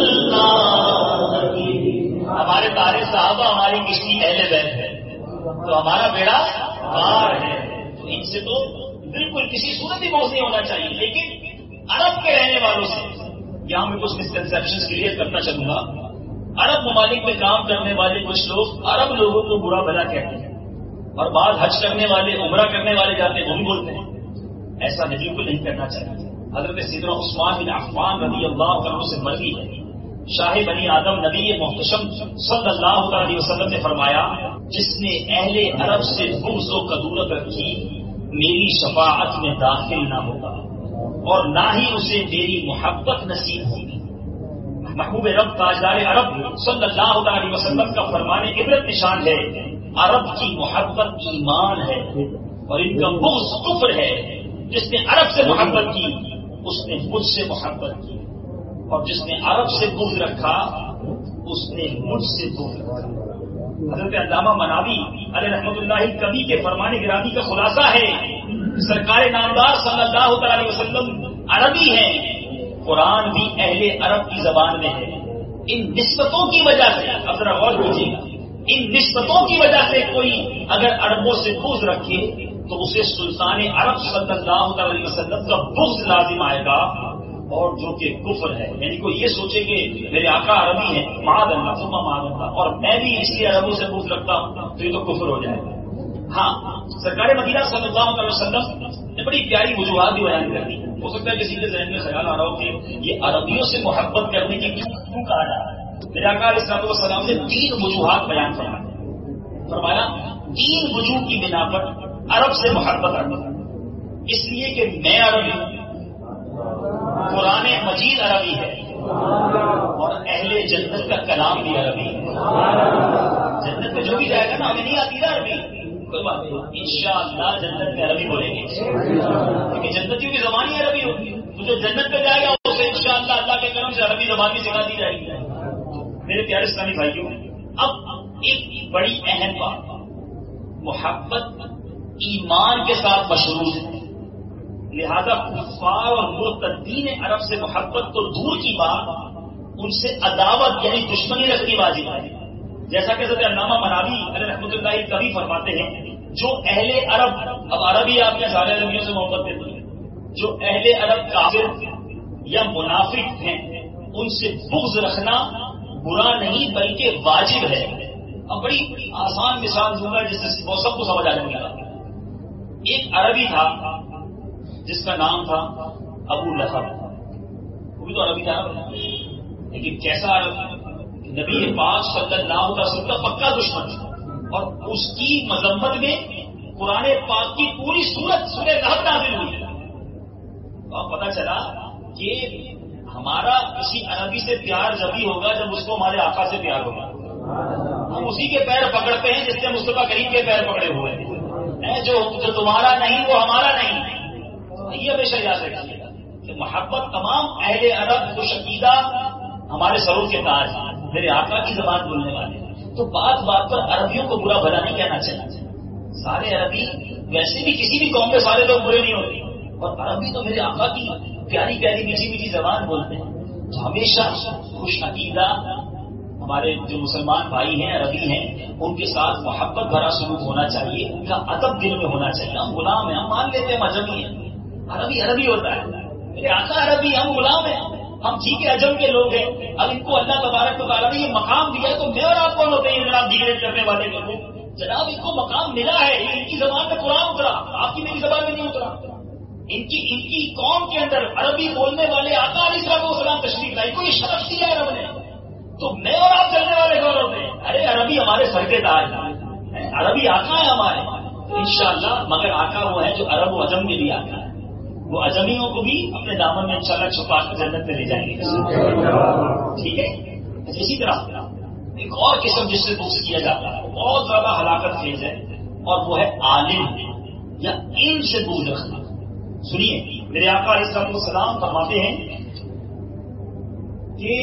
Speaker 2: اللہ کی۔ ہمارے تارے صحابہ ہماری کشتی اہل بیت ہے، تو ہمارا بیڑا پار ہے، تو ان سے تو بالکل کسی صورت ہی بغض نہیں ہونا چاہیے۔ لیکن عرب کے رہنے والوں سے یہاں میں کچھ مسکنسیپشن کلیئر کرنا چاہوں گا۔ عرب ممالک میں کام کرنے والے کچھ لوگ عرب لوگوں کو برا بھلا کہتے ہیں، اور بعض حج کرنے والے عمرہ کرنے والے جاتے ہیں وہ بھی بولتے ہیں، ایسا بالکل نہیں کرنا چاہیے۔ حضرت سیدنا عثمان بن عفان رضی اللہ عنہ سے مروی ہے، شاہ بنی آدم نبی محتشم صلی اللہ علیہ وسلم نے فرمایا، جس نے اہل عرب سے بغض و کدورت رکھی میری شفاعت میں داخل نہ ہوگا، اور نہ ہی اسے میری محبت نصیب ہوگی۔ محبوب رب تاجدار عرب صلی اللہ علیہ وسلم کا فرمان عبرت نشان ہے، عرب کی محبت ایمان ہے اور ان کا بغض کفر ہے۔ جس نے عرب سے محبت کی اس نے مجھ سے محبت کی، اور جس نے عرب سے بغض رکھا اس نے مجھ سے بغض رکھا۔ حضرت علامہ مناوی علیہ رحمۃ اللہ کبھی کے فرمان گرامی کا خلاصہ ہے، سرکار نامدار صلی اللہ علیہ وسلم عربی ہیں، قرآن بھی اہل عرب کی زبان میں ہے۔ ان نسبتوں کی وجہ سے، اب ذرا غور کیجیے گا، ان نسبتوں کی وجہ سے کوئی اگر عربوں سے بغض رکھے تو اسے سلطان عرب صلی اللہ علیہ وسلم کا بغض لازم آئے گا، اور جو کہ کفر ہے۔ یعنی کوئی یہ سوچے کہ میرے آقا عربی ہیں، معاذ اللہ ثم معاذ اللہ، اور میں بھی اس لیے عربوں سے بغض رکھتا ہوں، تو یہ تو کفر ہو جائے گا۔ ہاں، سرکار مدینہ صلی اللہ علیہ وسلم نے بڑی پیاری وجوہات بھی بیان کر دی۔ ہو سکتا ہے کسی کے ذہن میں خیال آ رہا ہو کہ یہ عربیوں سے محبت کرنے کی کیوں کہا جا رہا ہے۔ میرے آقا علیہ الصلوۃ والسلام نے تین وجوہات بیان فرمائے، فرمایا تین وجوہ کی بنا پر عرب سے محبت آتی ہے، اس لیے کہ میں عربی ہوں، قرآن مجید عربی ہے، اور اہل جنت کا کلام بھی عربی ہے۔ جنت میں جو بھی جائے گا نا، ہمیں نہیں آتی نا عربی، کوئی بات نہیں، انشاءاللہ جنت میں عربی بولیں گے، کیونکہ جنتیوں کی زبان ہی عربی ہوتی ہے۔ تو جو جنت میں جائے گا اسے انشاءاللہ اللہ کے کرم سے عربی زبان بھی سکھا دی جائے گی۔ میرے پیارے اسلامی بھائیوں، اب ایک بڑی اہم بات، محبت ایمان کے ساتھ مشروط ہے، لہذا کفار اور مرتدین عرب سے محبت تو دور کی بات، ان سے عداوت یعنی دشمنی رکھنی واجب ہے۔ جیسا کہ حضرت علامہ مناوی علیہ رحمۃ اللہ کبھی فرماتے ہیں، جو اہل عرب، اب عربی آپ نے سارے عربیوں سے محبت دیتے ہیں، جو اہل عرب کافر یا منافق ہیں ان سے بغض رکھنا برا نہیں بلکہ واجب ہے۔ اب بڑی آسان مثال دوں گا جس سے وہ سب کو سمجھ آ جائے گا۔ ایک عربی تھا جس کا نام تھا ابو لہب، وہ بھی تو عربی تھا، لیکن کیسا عرب؟ نبی پاک صلی اللہ علیہ وسلم کا پکا دشمن، اور اس کی مذمت میں قرآن پاک کی پوری سورت سورہ لہب نازل ہوئی۔ تو اب پتا چلا کہ ہمارا کسی عربی سے پیار جبھی ہوگا جب اس کو ہمارے آقا سے پیار ہوگا۔ ہم اسی کے پیر پکڑتے ہیں جس سے مصطفیٰ کریم کے پیر پکڑے ہوئے ہیں، جو جو تمہارا نہیں وہ ہمارا نہیں۔ یہ ہمیشہ یاد رکھیے گا کہ محبت تمام اہل عرب کو شقیدہ ہمارے سروں کے تاج، میرے آقا کی زبان بولنے والے، تو بات بات پر عربیوں کو برا بھلا نہیں کہنا چاہیے۔ سارے عربی ویسے بھی کسی بھی قوم کے سارے لوگ برے نہیں ہوتے، اور عربی تو میرے آقا کی پیاری پیاری میٹھی میٹھی زبان بولتے ہیں. تو ہمیشہ خوش عقیدہ ہمارے جو مسلمان بھائی ہیں عربی ہیں ان کے ساتھ محبت بھرا سلوک ہونا چاہیے، ان کا ادب دل میں ہونا چاہیے. ہم غلام ہیں، ہم مان لیتے ہیں مجمی ہیں، عربی عربی ہوتا ہے، میرے آقا عربی، ہم غلام ہیں، ہم ٹھیک ہے عجم کے لوگ ہیں. اب ان کو اللہ تبارک و تعالیٰ نے یہ مقام دیا ہے تو میں اور آپ کون ہوتے ہیں جناب ڈیگریڈ کرنے والے کے لوگ؟ جناب ان کو مقام ملا ہے، ان کی زبان میں قرآن اترا، آپ کی میری زبان میں نہیں اترا. ان کی ان کی قوم کے اندر عربی بولنے والے آقا علیہ الصلوۃ والسلام تشریف لائے، کوئی شرف دیا ہے رب نے. تو میں اور آپ چلنے والے کون ہوتے ہیں؟ ارے عربی ہمارے سر کے تاج ہیں، عربی آقا ہے ہمارے انشاءاللہ. مگر آقا وہ ہے جو عرب و عجم میں بھی آقا ہے، وہ عجمیوں کو بھی اپنے دامن میں انشاءاللہ چھپا کر جنت میں لے جائیں گے. ٹھیک ہے. اسی طرح ایک اور قسم جس سے بغض کیا جاتا ہے بہت زیادہ ہلاکت خیز ہے، اور وہ ہے عالم یا علم سے بغض رکھنا. سنیے میرے آقا علیہ الصلوۃ والسلام فرماتے ہیں کہ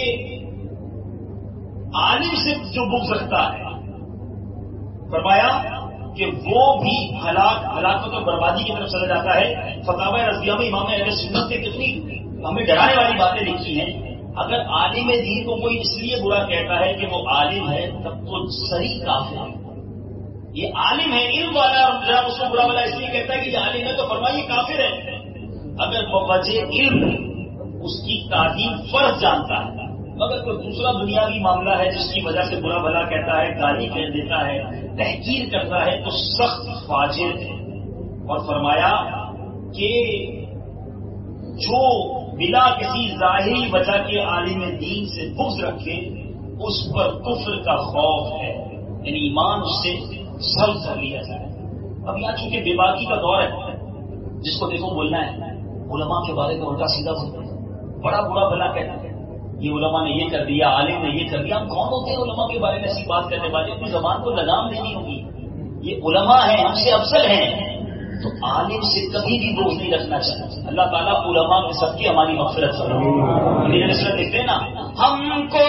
Speaker 2: عالم سے جو بغض رکھتا ہے، فرمایا کہ وہ بھی ہلاک ہلاکت اور بربادی کی طرف چلا جاتا ہے. فتاوی رضویہ میں امام اہل سنت نے کتنی ہمیں ڈرانے والی باتیں لکھی ہیں. اگر عالم دین کو کوئی اس لیے برا کہتا ہے کہ وہ عالم ہے تب تو صحیح کافر ہے. یہ عالم ہے، علم والا، اور جناب اس کو برا والا اس لیے کہتا ہے کہ یہ عالم ہے تو فرمائیے کافر ہے. اگر بوجہ علم اس کی تعظیم فرض جانتا ہے، مگر کوئی دوسرا دنیاوی معاملہ ہے جس کی وجہ سے برا بھلا کہتا ہے، گالی کہہ دیتا ہے، تحقیر کرتا ہے، تو سخت فاجر ہے. اور فرمایا کہ جو بلا کسی ظاہری وجہ کے عالم دین سے بغض رکھے اس پر کفر کا خوف ہے، یعنی ایمان اس سے سلب کر لیا جائے. اب یہاں چونکہ بے باکی کا دور ہے، جس کو دیکھو بولنا ہے، علماء کے بارے میں الٹا سیدھا بولتے ہیں، بڑا برا بھلا کہتے ہیں، یہ علماء نے یہ کر دیا، عالم نے یہ کر دیا. ہم کون ہوتے ہیں علماء کے بارے میں ایسی بات کرنے والے؟ اپنی زبان کو لگام دینی ہوگی. یہ علماء ہیں، ہم سے افضل ہیں، تو عالم سے کبھی بھی بغض نہیں رکھنا چاہیے. اللہ تعالیٰ علماء کے سب کی ہماری مغفرت فرمائے. میرے نسبت دیکھتے ہیں نا، ہم کو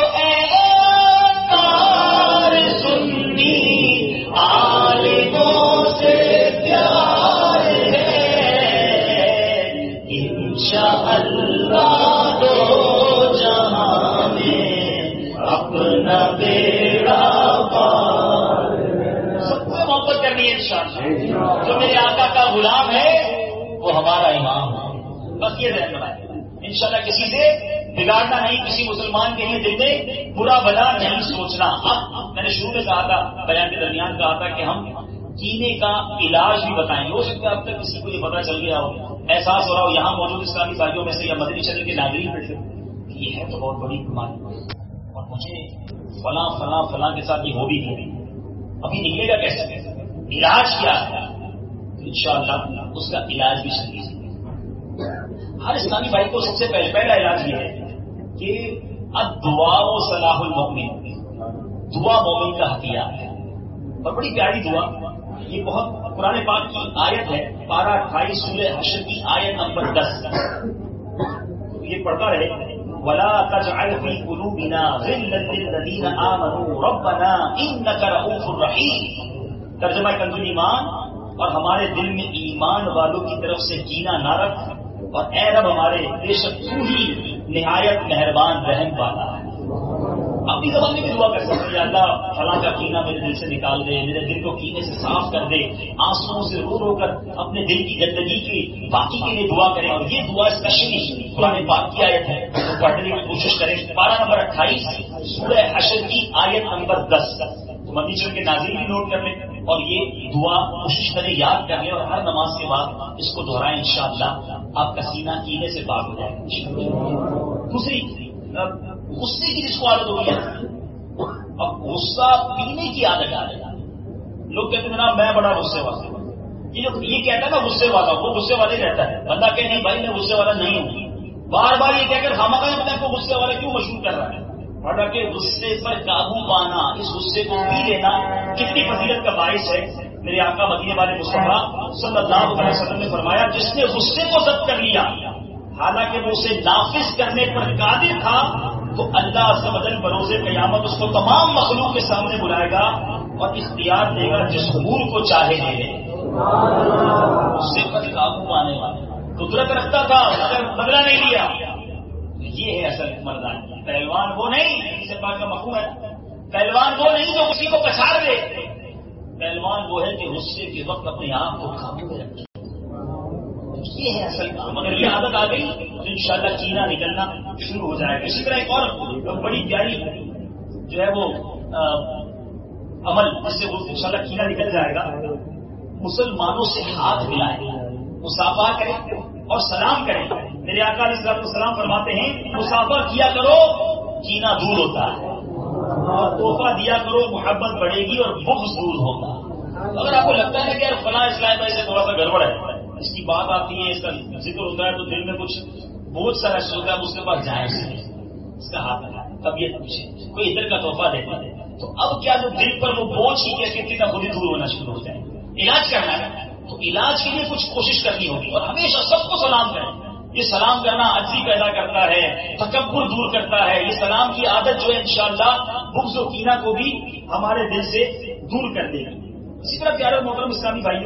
Speaker 2: اعتبار سنی عالموں سے پیار ہے، انشاءاللہ دو جہاں میں اپنا بیڑا پار. سب سے محبت کرنی ہے انشاءاللہ. جو میرے آقا کا غلام ہے وہ ہمارا امام ہے. بس یہ رہنا ہے انشاءاللہ. کسی سے بگاڑنا نہیں، کسی مسلمان کے لیے دل میں برا بھلا نہیں سوچنا. اب میں نے شروع میں کہا تھا، بیان کے درمیان کہا تھا کہ ہم کینے کا علاج بھی بتائیں گے. ہو سکتا ہے اب تک کسی کو یہ پتا چل گیا ہو، احساس ہو رہا ہو یہاں موجود اسلامی بھائیوں میں سے یا مدنی شہر کے ناگرین میں سے، یہ ہے تو بہت بڑی بیماری اور مجھے فلاں فلاں فلاں کے ساتھ یہ ہو بھی نہیں، ابھی نکلے گا کیسے؟ علاج کیا ہے؟ انشاءاللہ اس کا علاج بھی صحیح ہے. ہر اسلامی بھائی کو سب سے پہلے پہلا علاج یہ ہے کہ اب دعا و صلاح المؤمن، دعا مومن کا ہتھیار ہے اور بڑی پیاری دعا. یہ بہت قرآن پاک کی آیت ہے، پارہ اٹھائیس سورہ حشر کی آیت نمبر دس. یہ پڑھتا رہے، وَلَا تَجْعَلْ فِي قُلُوبِنَا غِلًّا لِّلَّذِينَ آمَنُوا رَبَّنَا إِنَّكَ رَءُوفٌ رَحِيمٌ. ترجمہ کنز ایمان، اور ہمارے دل میں ایمان والوں کی طرف سے کینہ نہ رکھ، اور اے رب ہمارے بے شک تو ہی نہایت مہربان رحم والا ہے. اپنی زبان میں بھی دعا کر سکتے ہیں، اللہ فلاں کا کینہ میرے دل سے نکال دے، میرے دل کو کینے سے صاف کر دے. آنسوؤں سے رو رو کر اپنے دل کی گندگی کی باقی کے لیے دعا کریں. اور یہ دعا اسپیشلی قرآن پاک کی آیت ہے تو پڑھنے کی کوشش کریں. پارہ نمبر اٹھائیس سورہ حشر کی آیت نمبر دس. تو مدنی شریف کے ناظرین بھی نوٹ کر لیں اور یہ دعا کوشش کریں یاد کر لیں، اور ہر نماز کے بعد اس کو دہرائیں. انشاءاللہ آپ کا سینہ کینے سے پاک ہو جائے گا. دوسری غصے کی جس کو عادت ہو گئی، اب غصہ پینے کی عادت آ رہی ہے. لوگ کہتے ہیں جناب میں بڑا غصے والا ہوں. یہ جو یہ کہتا ہے نا غصے والا، وہ غصے والے رہتا ہے. بندہ کہ نہیں بھائی میں غصے والا نہیں ہوں، بار بار یہ کہہ کر خامخواہ اپنے آپ کو غصے والا کیوں مشہور کر رہا ہے. حالانکہ غصے پر قابو پانا، اس غصے کو پی لینا کتنی فضیلت کا باعث ہے. میرے آقا مدینے والے مصطفیٰ صلی اللہ علیہ وسلم نے فرمایا، جس نے غصے کو ضبط کر لیا حالانکہ وہ اسے نافذ کرنے پر قادر تھا، تو اللہ عز و جل بروز قیامت اس کو تمام مخلوق کے سامنے بلائے گا اور اختیار دے گا جس امور کو چاہے دے. غصے پر قابو پانے والے قدرت رکھتا تھا مگر بدلہ نہیں لیا. یہ ہے اصل مردان. پہلوان وہ نہیں جسے پاک کا مفہوم ہے. پہلوان وہ نہیں جو کسی کو پچھاڑ دے. پہلوان وہ ہے کہ غصے کے وقت اپنے آپ کو قابو میں رکھے. یہ ہے اصل کام. اگر یہ عادت آ گئی تو انشاءاللہ کینہ نکلنا شروع ہو جائے گا. اسی طرح ایک اور بڑی پیاری جو ہے وہ عمل جس سے وہ انشاءاللہ کینہ نکل جائے گا. مسلمانوں سے ہاتھ ملائیں, مصافحہ کریں اور سلام کریں. میرے آقا علیہ الصلوۃ والسلام فرماتے ہیں مصافحہ کیا کرو کینہ دور ہوتا ہے, اور تحفہ دیا کرو محبت بڑھے گی اور بغض دور ہوگا. اگر آپ کو لگتا ہے کہ یار فلاں اسلام بھائی سے تھوڑا سا گڑبڑ ہے, اس کی بات آتی ہے, اس کا ذکر ہوتا ہے تو دل میں کچھ بہت سارا ایسا ہوتا ہے اس کے پاس جائیں سے اس کا ہاتھ لگائے, طبیعت پوچھے, کوئی ادھر کا تحفہ دیتا ہے تو اب کیا جو دل پر وہ بوجھ ہی کہتے تھے نہ خود ہی دور ہونا شروع ہو جائے. علاج کرنا ہے تو علاج کے لیے کچھ کوشش کرنی ہوگی, اور ہمیشہ سب کو سلام کریں. یہ سلام کرنا عجزی پیدا کرتا ہے, تکبر دور کرتا ہے. یہ سلام کی عادت جو ہے انشاءاللہ بغض و کینہ کو بھی ہمارے دل سے دور کر دے گی. اسی طرح پیارے محترم اسلامی بھائیوں,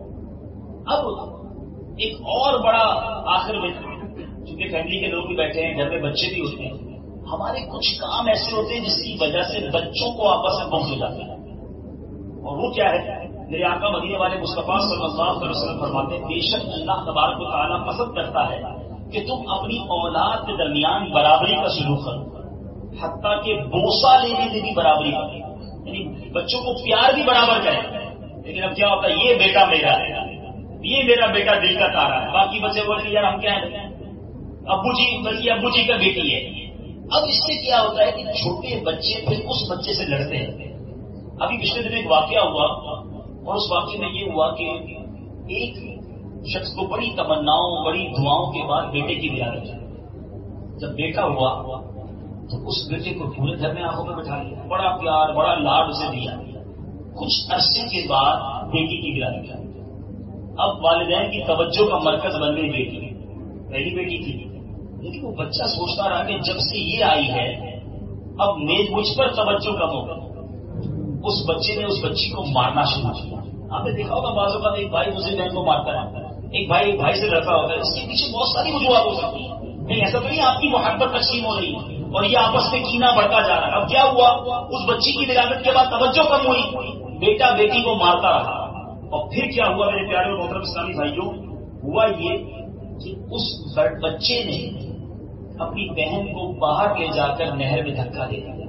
Speaker 2: اب ایک اور بڑا آخر میں, چونکہ فیملی کے لوگ بھی بیٹھے ہیں, گھر میں بچے بھی ہوتے ہیں, ہمارے کچھ کام ایسے ہوتے ہیں جس کی وجہ سے بچوں کو آپس میں بغض ہو جاتا ہے. اور وہ کیا ہے, میرے آقا مدینے والے مصطفیٰ صلی اللہ علیہ وسلم فرماتے ہیں بے شک اللہ تبارک و تعالیٰ پسند کرتا ہے کہ تم اپنی اولاد کے درمیان برابری کا سلوک کرو, حتیٰ کہ بوسہ لینے میں بھی برابری کرو, یعنی بچوں کو پیار بھی برابر کریں. لیکن اب کیا ہوتا ہے, یہ بیٹا میرا ہے, یہ میرا بیٹا دل کا تارا ہے, باقی بچے بولتے یار ہم کیا ہیں, ابو جی بلکہ ابو جی کا بیٹی ہے. اب اس سے کیا ہوتا ہے کہ چھوٹے بچے پھر اس بچے سے لڑتے ہیں. ابھی پچھلے دن ایک واقعہ ہوا, اور اس واقعے میں یہ ہوا کہ ایک شخص کو بڑی تمناؤں بڑی دعاؤں کے بعد بیٹے کی ولادت ہوئی. جب بیٹا ہوا تو اس بیٹے کو پورے گھر میں آنکھوں میں بٹھا لیا, بڑا پیار بڑا لاڈ اسے دیا. کچھ عرصے کے بعد بیٹی کی ولادت ہوئی. اب والدین کی توجہ کا مرکز بن گئی بیٹی, پہلی بیٹی تھی, لیکن وہ بچہ سوچتا رہا کہ جب سے یہ آئی ہے اب مجھ پر توجہ کم ہوگا. اس بچے نے اس بچی کو مارنا شروع کیا. آپ نے دیکھا ہوگا بعض اوقات ایک بھائی دوسرے بہن کو مارتا رہتا ہے, ایک بھائی ایک بھائی سے لڑتا ہوتا ہے. اس کے پیچھے بہت ساری وجوہات ہو سکتی ہیں. نہیں ایسا تو نہیں آپ کی محبت تقسیم ہو رہی ہے اور یہ آپس میں کینہ بڑھتا جا رہا ہے. اب کیا ہوا, اس بچی کی ولادت کے بعد توجہ کم ہوئی, بیٹا بیٹی کو مارتا رہا. اور پھر کیا ہوا میرے پیارے محترم اسلامی بھائیوں, ہوا یہ کہ اس بچے نے اپنی بہن کو باہر لے جا کر نہر میں دھکا دے دیا.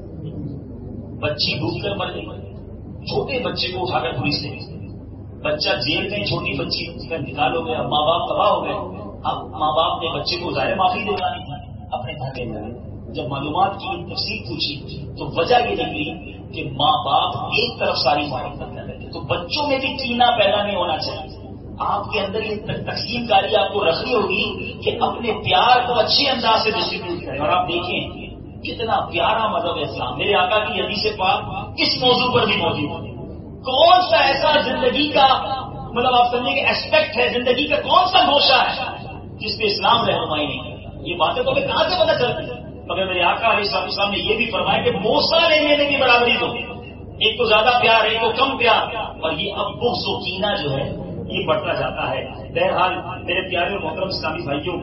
Speaker 2: بچی ڈوب کر مر گئی. چھوٹے بچے کو اٹھا کر پولیس لے گئی. بچہ جیل میں, چھوٹی بچی کا انتقال ہو گیا. ماں باپ تباہ ہو گئے. اب ماں باپ نے بچے کو ظاہر معافی دلوانی تھی, اپنے گھر لے جائے. جب معلومات کی تفصیل پوچھی تو وجہ یہ نکلی کہ ماں باپ ایک طرف ساری معافی کرنے لگے. تو بچوں میں بھی کینہ پیدا نہیں ہونا چاہیے. آپ کے اندر یہ تقسیم کاری آپ کو رکھنی ہوگی کہ اپنے پیار کو اچھے انداز سے ڈسٹریبیوٹ کریں. اور آپ دیکھیں کتنا پیارا مذہب ہے اسلام. میرے آقا کی حدیث پاک اس موضوع پر بھی موجود ہے. کون سا ایسا زندگی کا مطلب آپ سمجھیں کہ ایسپیکٹ ہے, زندگی کا کون سا گوشہ ہے جس پہ اسلام رہنمائی نہیں کرتا. یہ باتیں تو ہمیں کہاں سے پتہ چلتی ہیں. مگر میرے آقا علیہ السلام نے یہ بھی فرمایا کہ بوسہ لینے میں بھی برابری دو, ایک تو زیادہ پیار ایک تو کم پیار. اور یہ اب بغض و کینہ جو ہے یہ بڑھتا جاتا ہے. بہرحال میرے پیارے اور محترم اسلامی بھائیوں,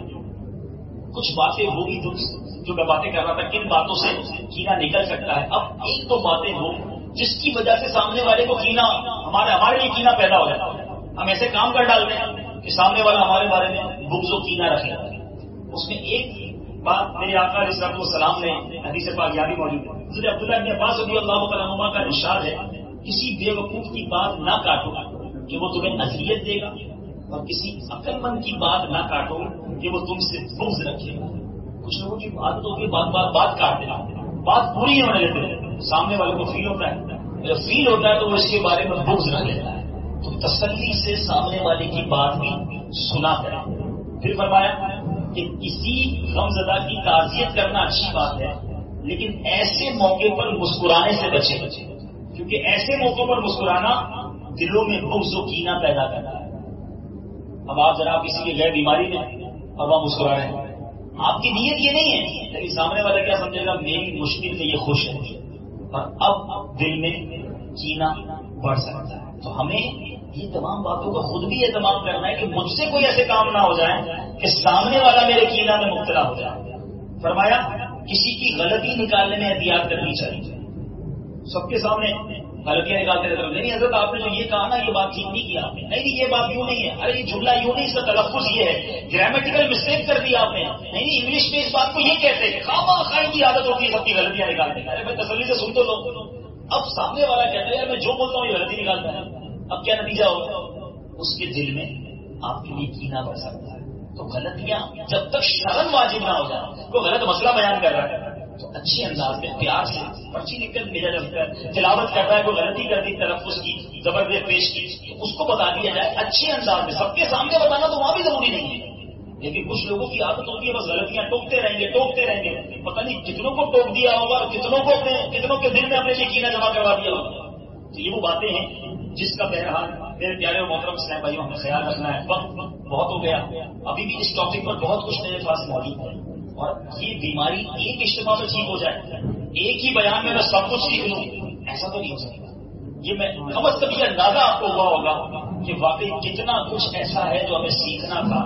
Speaker 2: کچھ باتیں ہوگی تو جو میں باتیں کر رہا تھا کن باتوں سے کینہ نکل سکتا ہے. اب ایک تو باتیں ہو جس کی وجہ سے سامنے والے کو کینہ ہمارے ہمارے لیے کینہ پیدا ہو جاتا ہے. ہم ایسے کام کر ڈالتے ہیں کہ سامنے والا ہمارے بارے میں بغض و کینہ رکھے. اس میں ایک بات میرے آقا علیہ الصلوۃ والسلام نے حدیث پاک یاد موجود ہے. حضرت عبداللہ بن عباس رضی اللہ تعالیٰ عنہما کا ارشاد ہے, کسی بے وقوف کی بات نہ کاٹو کہ وہ تمہیں اذیت دے گا, اور کسی عقل مند کی بات نہ کاٹو کہ وہ تم سے بغض رکھے گا. کچھ لوگوں کی بات تو بات بات بات کاٹ دینا, بات پوری نہیں ہونے دیتے. سامنے والے کو فیل ہوتا ہے, جب فیل ہوتا ہے تو وہ اس کے بارے میں بغض رکھ لیتا ہے. تو تسلی سے سامنے والے کی بات بھی سنا کریں. پھر فرمایا کہ کسی غمزدہ کی تعزیت کرنا اچھی بات ہے, لیکن ایسے موقع پر مسکرانے سے بچے بچے کیونکہ ایسے موقعوں پر مسکرانا دلوں میں بغض و کینہ پیدا کرتا ہے. اب آپ ذرا کسی کی غیر بیماری میں اور وہاں مسکرا رہے ہیں, آپ کی نیت یہ نہیں ہے, لیکن سامنے والا کیا سمجھے گا میری مشکل میں یہ خوش ہے, اور اب دل میں کینہ بڑھ سکتا ہے. تو ہمیں یہ تمام باتوں کا خود بھی اہتمام کرنا ہے کہ مجھ سے کوئی ایسے کام نہ ہو جائے کہ سامنے والا میرے کینہ میں مبتلا ہو جائے. فرمایا کسی کی غلطی نکالنے میں احتیاط کرنی چاہیے. سب کے سامنے غلطیاں نکالتے رہتے نہیں حضرت آپ نے جو یہ کہا نا یہ بات ٹھیک نہیں کیا آپ نے. نہیں یہ بات یوں نہیں ہے. ارے یہ جملہ یوں نہیں, اس کا تلفظ یہ ہے, گرامیٹیکل مسٹیک کر دی آپ نے. نہیں انگلش میں اس بات کو یہ کہتے ہیں. خواہ خواہ کی عادت ہوتی ہے سب کی غلطیاں نکالتے ہیں. ارے میں تسلی سے سن تو لو. اب سامنے والا کہتا ہے یار میں جو بولتا ہوں یہ غلطی نکالتا ہے. اب کیا نتیجہ ہوگا؟ اس کے دل میں آپ کے لیے کینہ بڑھ سکتا ہے. تو غلطیاں جب تک شرم واجب نہ ہو جائے, کوئی غلط مسئلہ بیان کر رہا ہے تو اچھے انداز میں پیار سے پرچی لکھ کر بھیجا جا سکتا ہے. تلاوت کر رہا ہے, کوئی غلطی کر دی تلفظ کی, زبردست پیش کی, اس کو بتا دیا جائے اچھے انداز میں. سب کے سامنے بتانا تو وہاں بھی ضروری نہیں ہے, لیکن کچھ لوگوں کی عادت ہوتی ہے بس غلطیاں ٹوکتے رہیں گے ٹوکتے رہیں گے. پتہ نہیں کتنوں کو ٹوک دیا ہوگا اور کتنوں کو اپنے کتنوں کے دل میں اپنے لیے کینہ جمع کروا دیا ہوگا. تو یہ وہ باتیں ہیں جس کا بہرحال میرے پیارے اور محترم اسلام بھائیوں ہمیں خیال رکھنا ہے. وقت بہت ہو گیا, ابھی بھی اس ٹاپک پر بہت کچھ میرے پاس موجود ہے. اور یہ بیماری ایک اجتماع میں ٹھیک ہو جائے, ایک ہی بیان میں میں سب کچھ سیکھ لوں, ایسا تو نہیں ہو سکتا. یہ میں کم از کم یہ اندازہ آپ کو ہوا ہوگا کہ واقعی کتنا کچھ ایسا ہے جو ہمیں سیکھنا تھا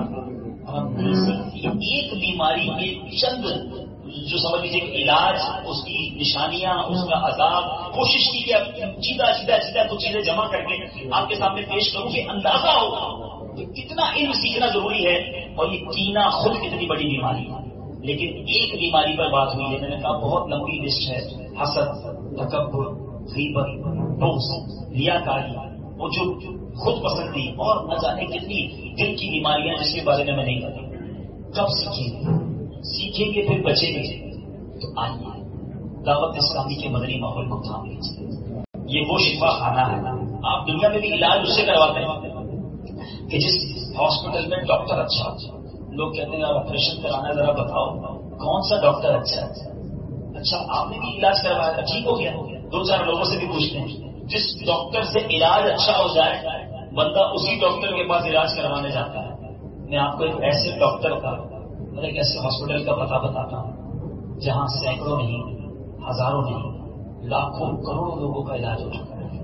Speaker 2: ہم نہیں سیکھتے. ایک بیماری کے چند جو سمجھ لیجیے علاج, اس کی نشانیاں, اس کا عذاب, کوشش کی کہ سیدھا سیدھا سیدھا کچھ چیزیں جمع کر کے آپ کے سامنے پیش کروں کہ اندازہ ہوگا کہ کتنا علم سیکھنا ضروری ہے. اور یہ کینہ خود کتنی بڑی بیماری ہے. لیکن ایک بیماری پر بات ہوئی ہے, میں نے کہا بہت لمبی لسٹ ہے. حسد, تکبر, غیبت, بغض, ریاکاری, وہ جو خود پسندی اور نہ جانے کتنی دل کی بیماریاں جس کے بارے میں میں نہیں پتا. کب سیکھیں گے سیکھیں گے پھر بچیں گے. تو آئیے دعوت اسلامی کے مدنی ماحول کو تھام لیجیے. یہ وہ شفا خانہ ہے. آپ دنیا میں بھی علاج اس سے کرواتے ہیں کہ جس ہاسپٹل میں ڈاکٹر اچھا اچھا لوگ کہتے ہیں آپریشن کرانا, ذرا بتاؤ کون سا ڈاکٹر اچھا ہے. اچھا آپ نے بھی علاج کروایا تھا, ٹھیک ہو گیا. دو چار لوگوں سے بھی پوچھتے ہیں, جس ڈاکٹر سے علاج اچھا ہو جائے بندہ اسی ڈاکٹر کے پاس علاج کروانے جاتا ہے. میں آپ کو ایک ایسے ڈاکٹر کا اور ایک ایسے ہاسپٹل کا پتہ بتاتا ہوں جہاں سینکڑوں نہیں, ہزاروں نہیں, لاکھوں کروڑوں لوگوں کا علاج ہو چکا ہے.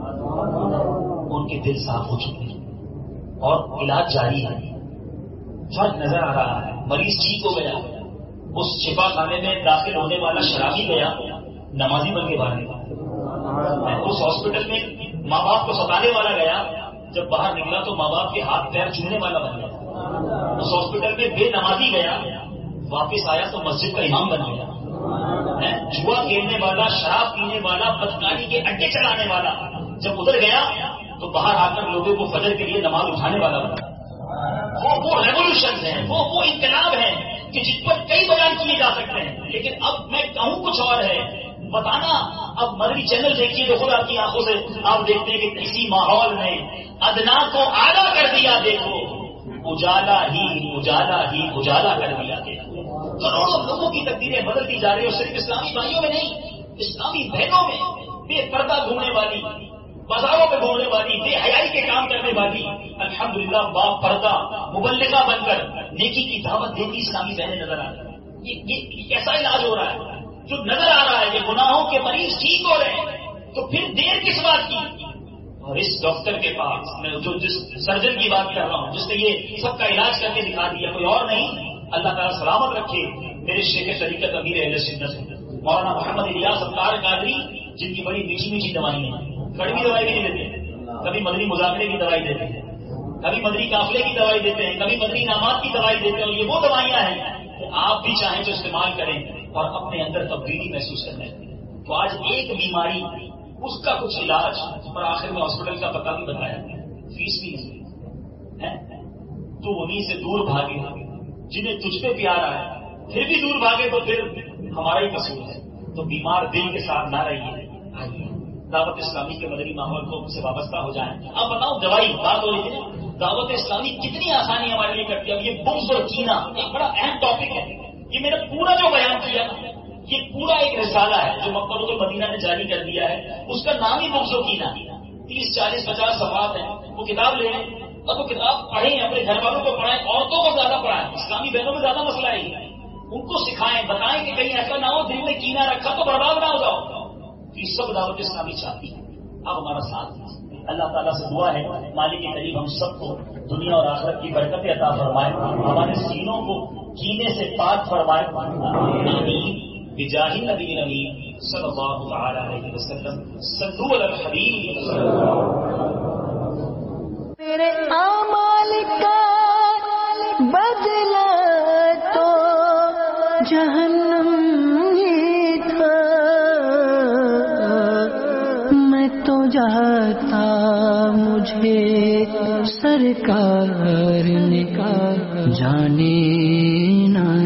Speaker 2: ان کے دل صاف ہو چکے ہیں اور علاج جاری ہے. فرق نظر آ رہا ہے. مریض ٹھیک ہو گیا, اس شفا خانے میں داخل ہونے والا شرابی گیا, نمازی بن کے باہر نکلا. اس ہاسپٹل میں ماں باپ کو ستانے والا گیا, جب باہر نکلا تو ماں باپ کے ہاتھ پیر چومنے والا بن گیا. اس ہاسپٹل میں بے نمازی گیا, واپس آیا تو مسجد کا امام بن گیا. جوا کھیلنے والا, شراب پینے والا, بدکاری کے اڈے چلانے والا جب ادھر گیا تو باہر آ کر لوگوں کو فجر کے لیے نماز اٹھانے والا بنا. وہ وہ ریولیوشن ہے, وہ وہ انقلاب ہے کہ جس پر کئی بیان کیے جا سکتے ہیں. لیکن اب میں کہوں کچھ اور ہے بتانا. اب مدنی چینل دیکھیے تو خود آپ کی آنکھوں سے آپ دیکھتے ہیں کہ کسی ماحول میں ادنا کو اعلیٰ کر دیا, دیکھو اجالا ہی اجالا ہی اجالا کر دیا. دیکھو کروڑوں لوگوں کی تقدیریں بدلتی جا رہی ہیں, اور صرف اسلامی بھائیوں میں نہیں, اسلامی بہنوں میں. بے پردہ گھومنے والی, بازاروں میں گھومنے والی, بے حیائی کے کام کرنے والی, الحمدللہ با پردہ مبلغہ بن کر نیکی کی دعوت دیتی اسلامی بہنیں نظر آ رہی ہیں. یہ یہ کیسا علاج ہو رہا ہے جو نظر آ رہا ہے کہ گناہوں کے مریض ٹھیک ہو رہے ہیں, تو پھر دیر کس بات کی. اور اس ڈاکٹر کے پاس میں جو جس سرجن کی بات کر رہا ہوں, جس نے یہ سب کا علاج کر کے دکھا دیا, کوئی اور نہیں, اللہ تعالیٰ سلامت رکھے میرے شیخ طریقت امیر اہل سنت مولانا محمد الیاس ابتار قادری, جن کی بڑی میٹھی میٹھی دوائی ہیں. کڑوی دوائی بھی نہیں دیتے, کبھی مدنی مذاکرے کی دوائی دیتے ہیں, کبھی مدنی قافلے کی دوائی دیتے ہیں, کبھی مدنی انعامات کی دوائی دیتے ہیں. اور یہ وہ دوائیاں ہیں کہ آپ بھی چاہیں تو استعمال کریں اور اپنے اندر تبدیلی محسوس کریں. تو آج ایک بیماری, اس کا کچھ علاج, اور آخر میں ہاسپٹل کا پتہ بھی بتایا, فیس بھی نہیں. تو انہیں سے دور بھاگے جنہیں تجھ پہ پیار آیا, پھر بھی دور بھاگے تو پھر ہمارا ہی قصور ہے. تو بیمار دل کے ساتھ نہ رہیے, آئیے دعوت اسلامی کے مدنی ماحول کو سے وابستہ ہو جائیں. اب بتاؤ دوائی بات ہو رہی تھی نا, دعوت اسلامی کتنی آسانی ہمارے لیے کرتی ہے. اب یہ بغض اور کینہ ایک بڑا اہم ٹاپک ہے. یہ میں نے پورا جو بیان کیا نا, یہ پورا ایک رسالہ ہے جو مکتبۃ المدینہ نے جاری کر دیا ہے. اس کا نام ہی بغض و کینہ. تیس چالیس پچاس صفحات ہیں, وہ کتاب لے لیں اور وہ کتاب پڑھیں, اپنے گھر والوں کو پڑھائیں, عورتوں کو زیادہ پڑھائیں. اسلامی بہنوں میں زیادہ مسئلہ ہے, ان کو سکھائیں, بتائیں کہ کہیں ایسا نہ ہو دل میں کینہ رکھا تو برباد نہ ہو جاؤ. یہ سب دعوت اسلامی چاہتی ہے. اب ہمارا ساتھ دیجیے, اللہ تعالیٰ سے دعا ہے مالک کریم ہم سب کو دنیا اور آخرت کی برکت عطا فرمائے، ہمارے سینوں کو کینے سے پاک فرمائے. آمین بجاہ نبی امین صلی اللہ تعالی علیہ وسلم. صلوا علی الحبیب.
Speaker 1: میرے اعمال کا بدلہ تو جہنم ہی تھا، میں تو جاتا مجھے سرکار نے کہا جانے نہ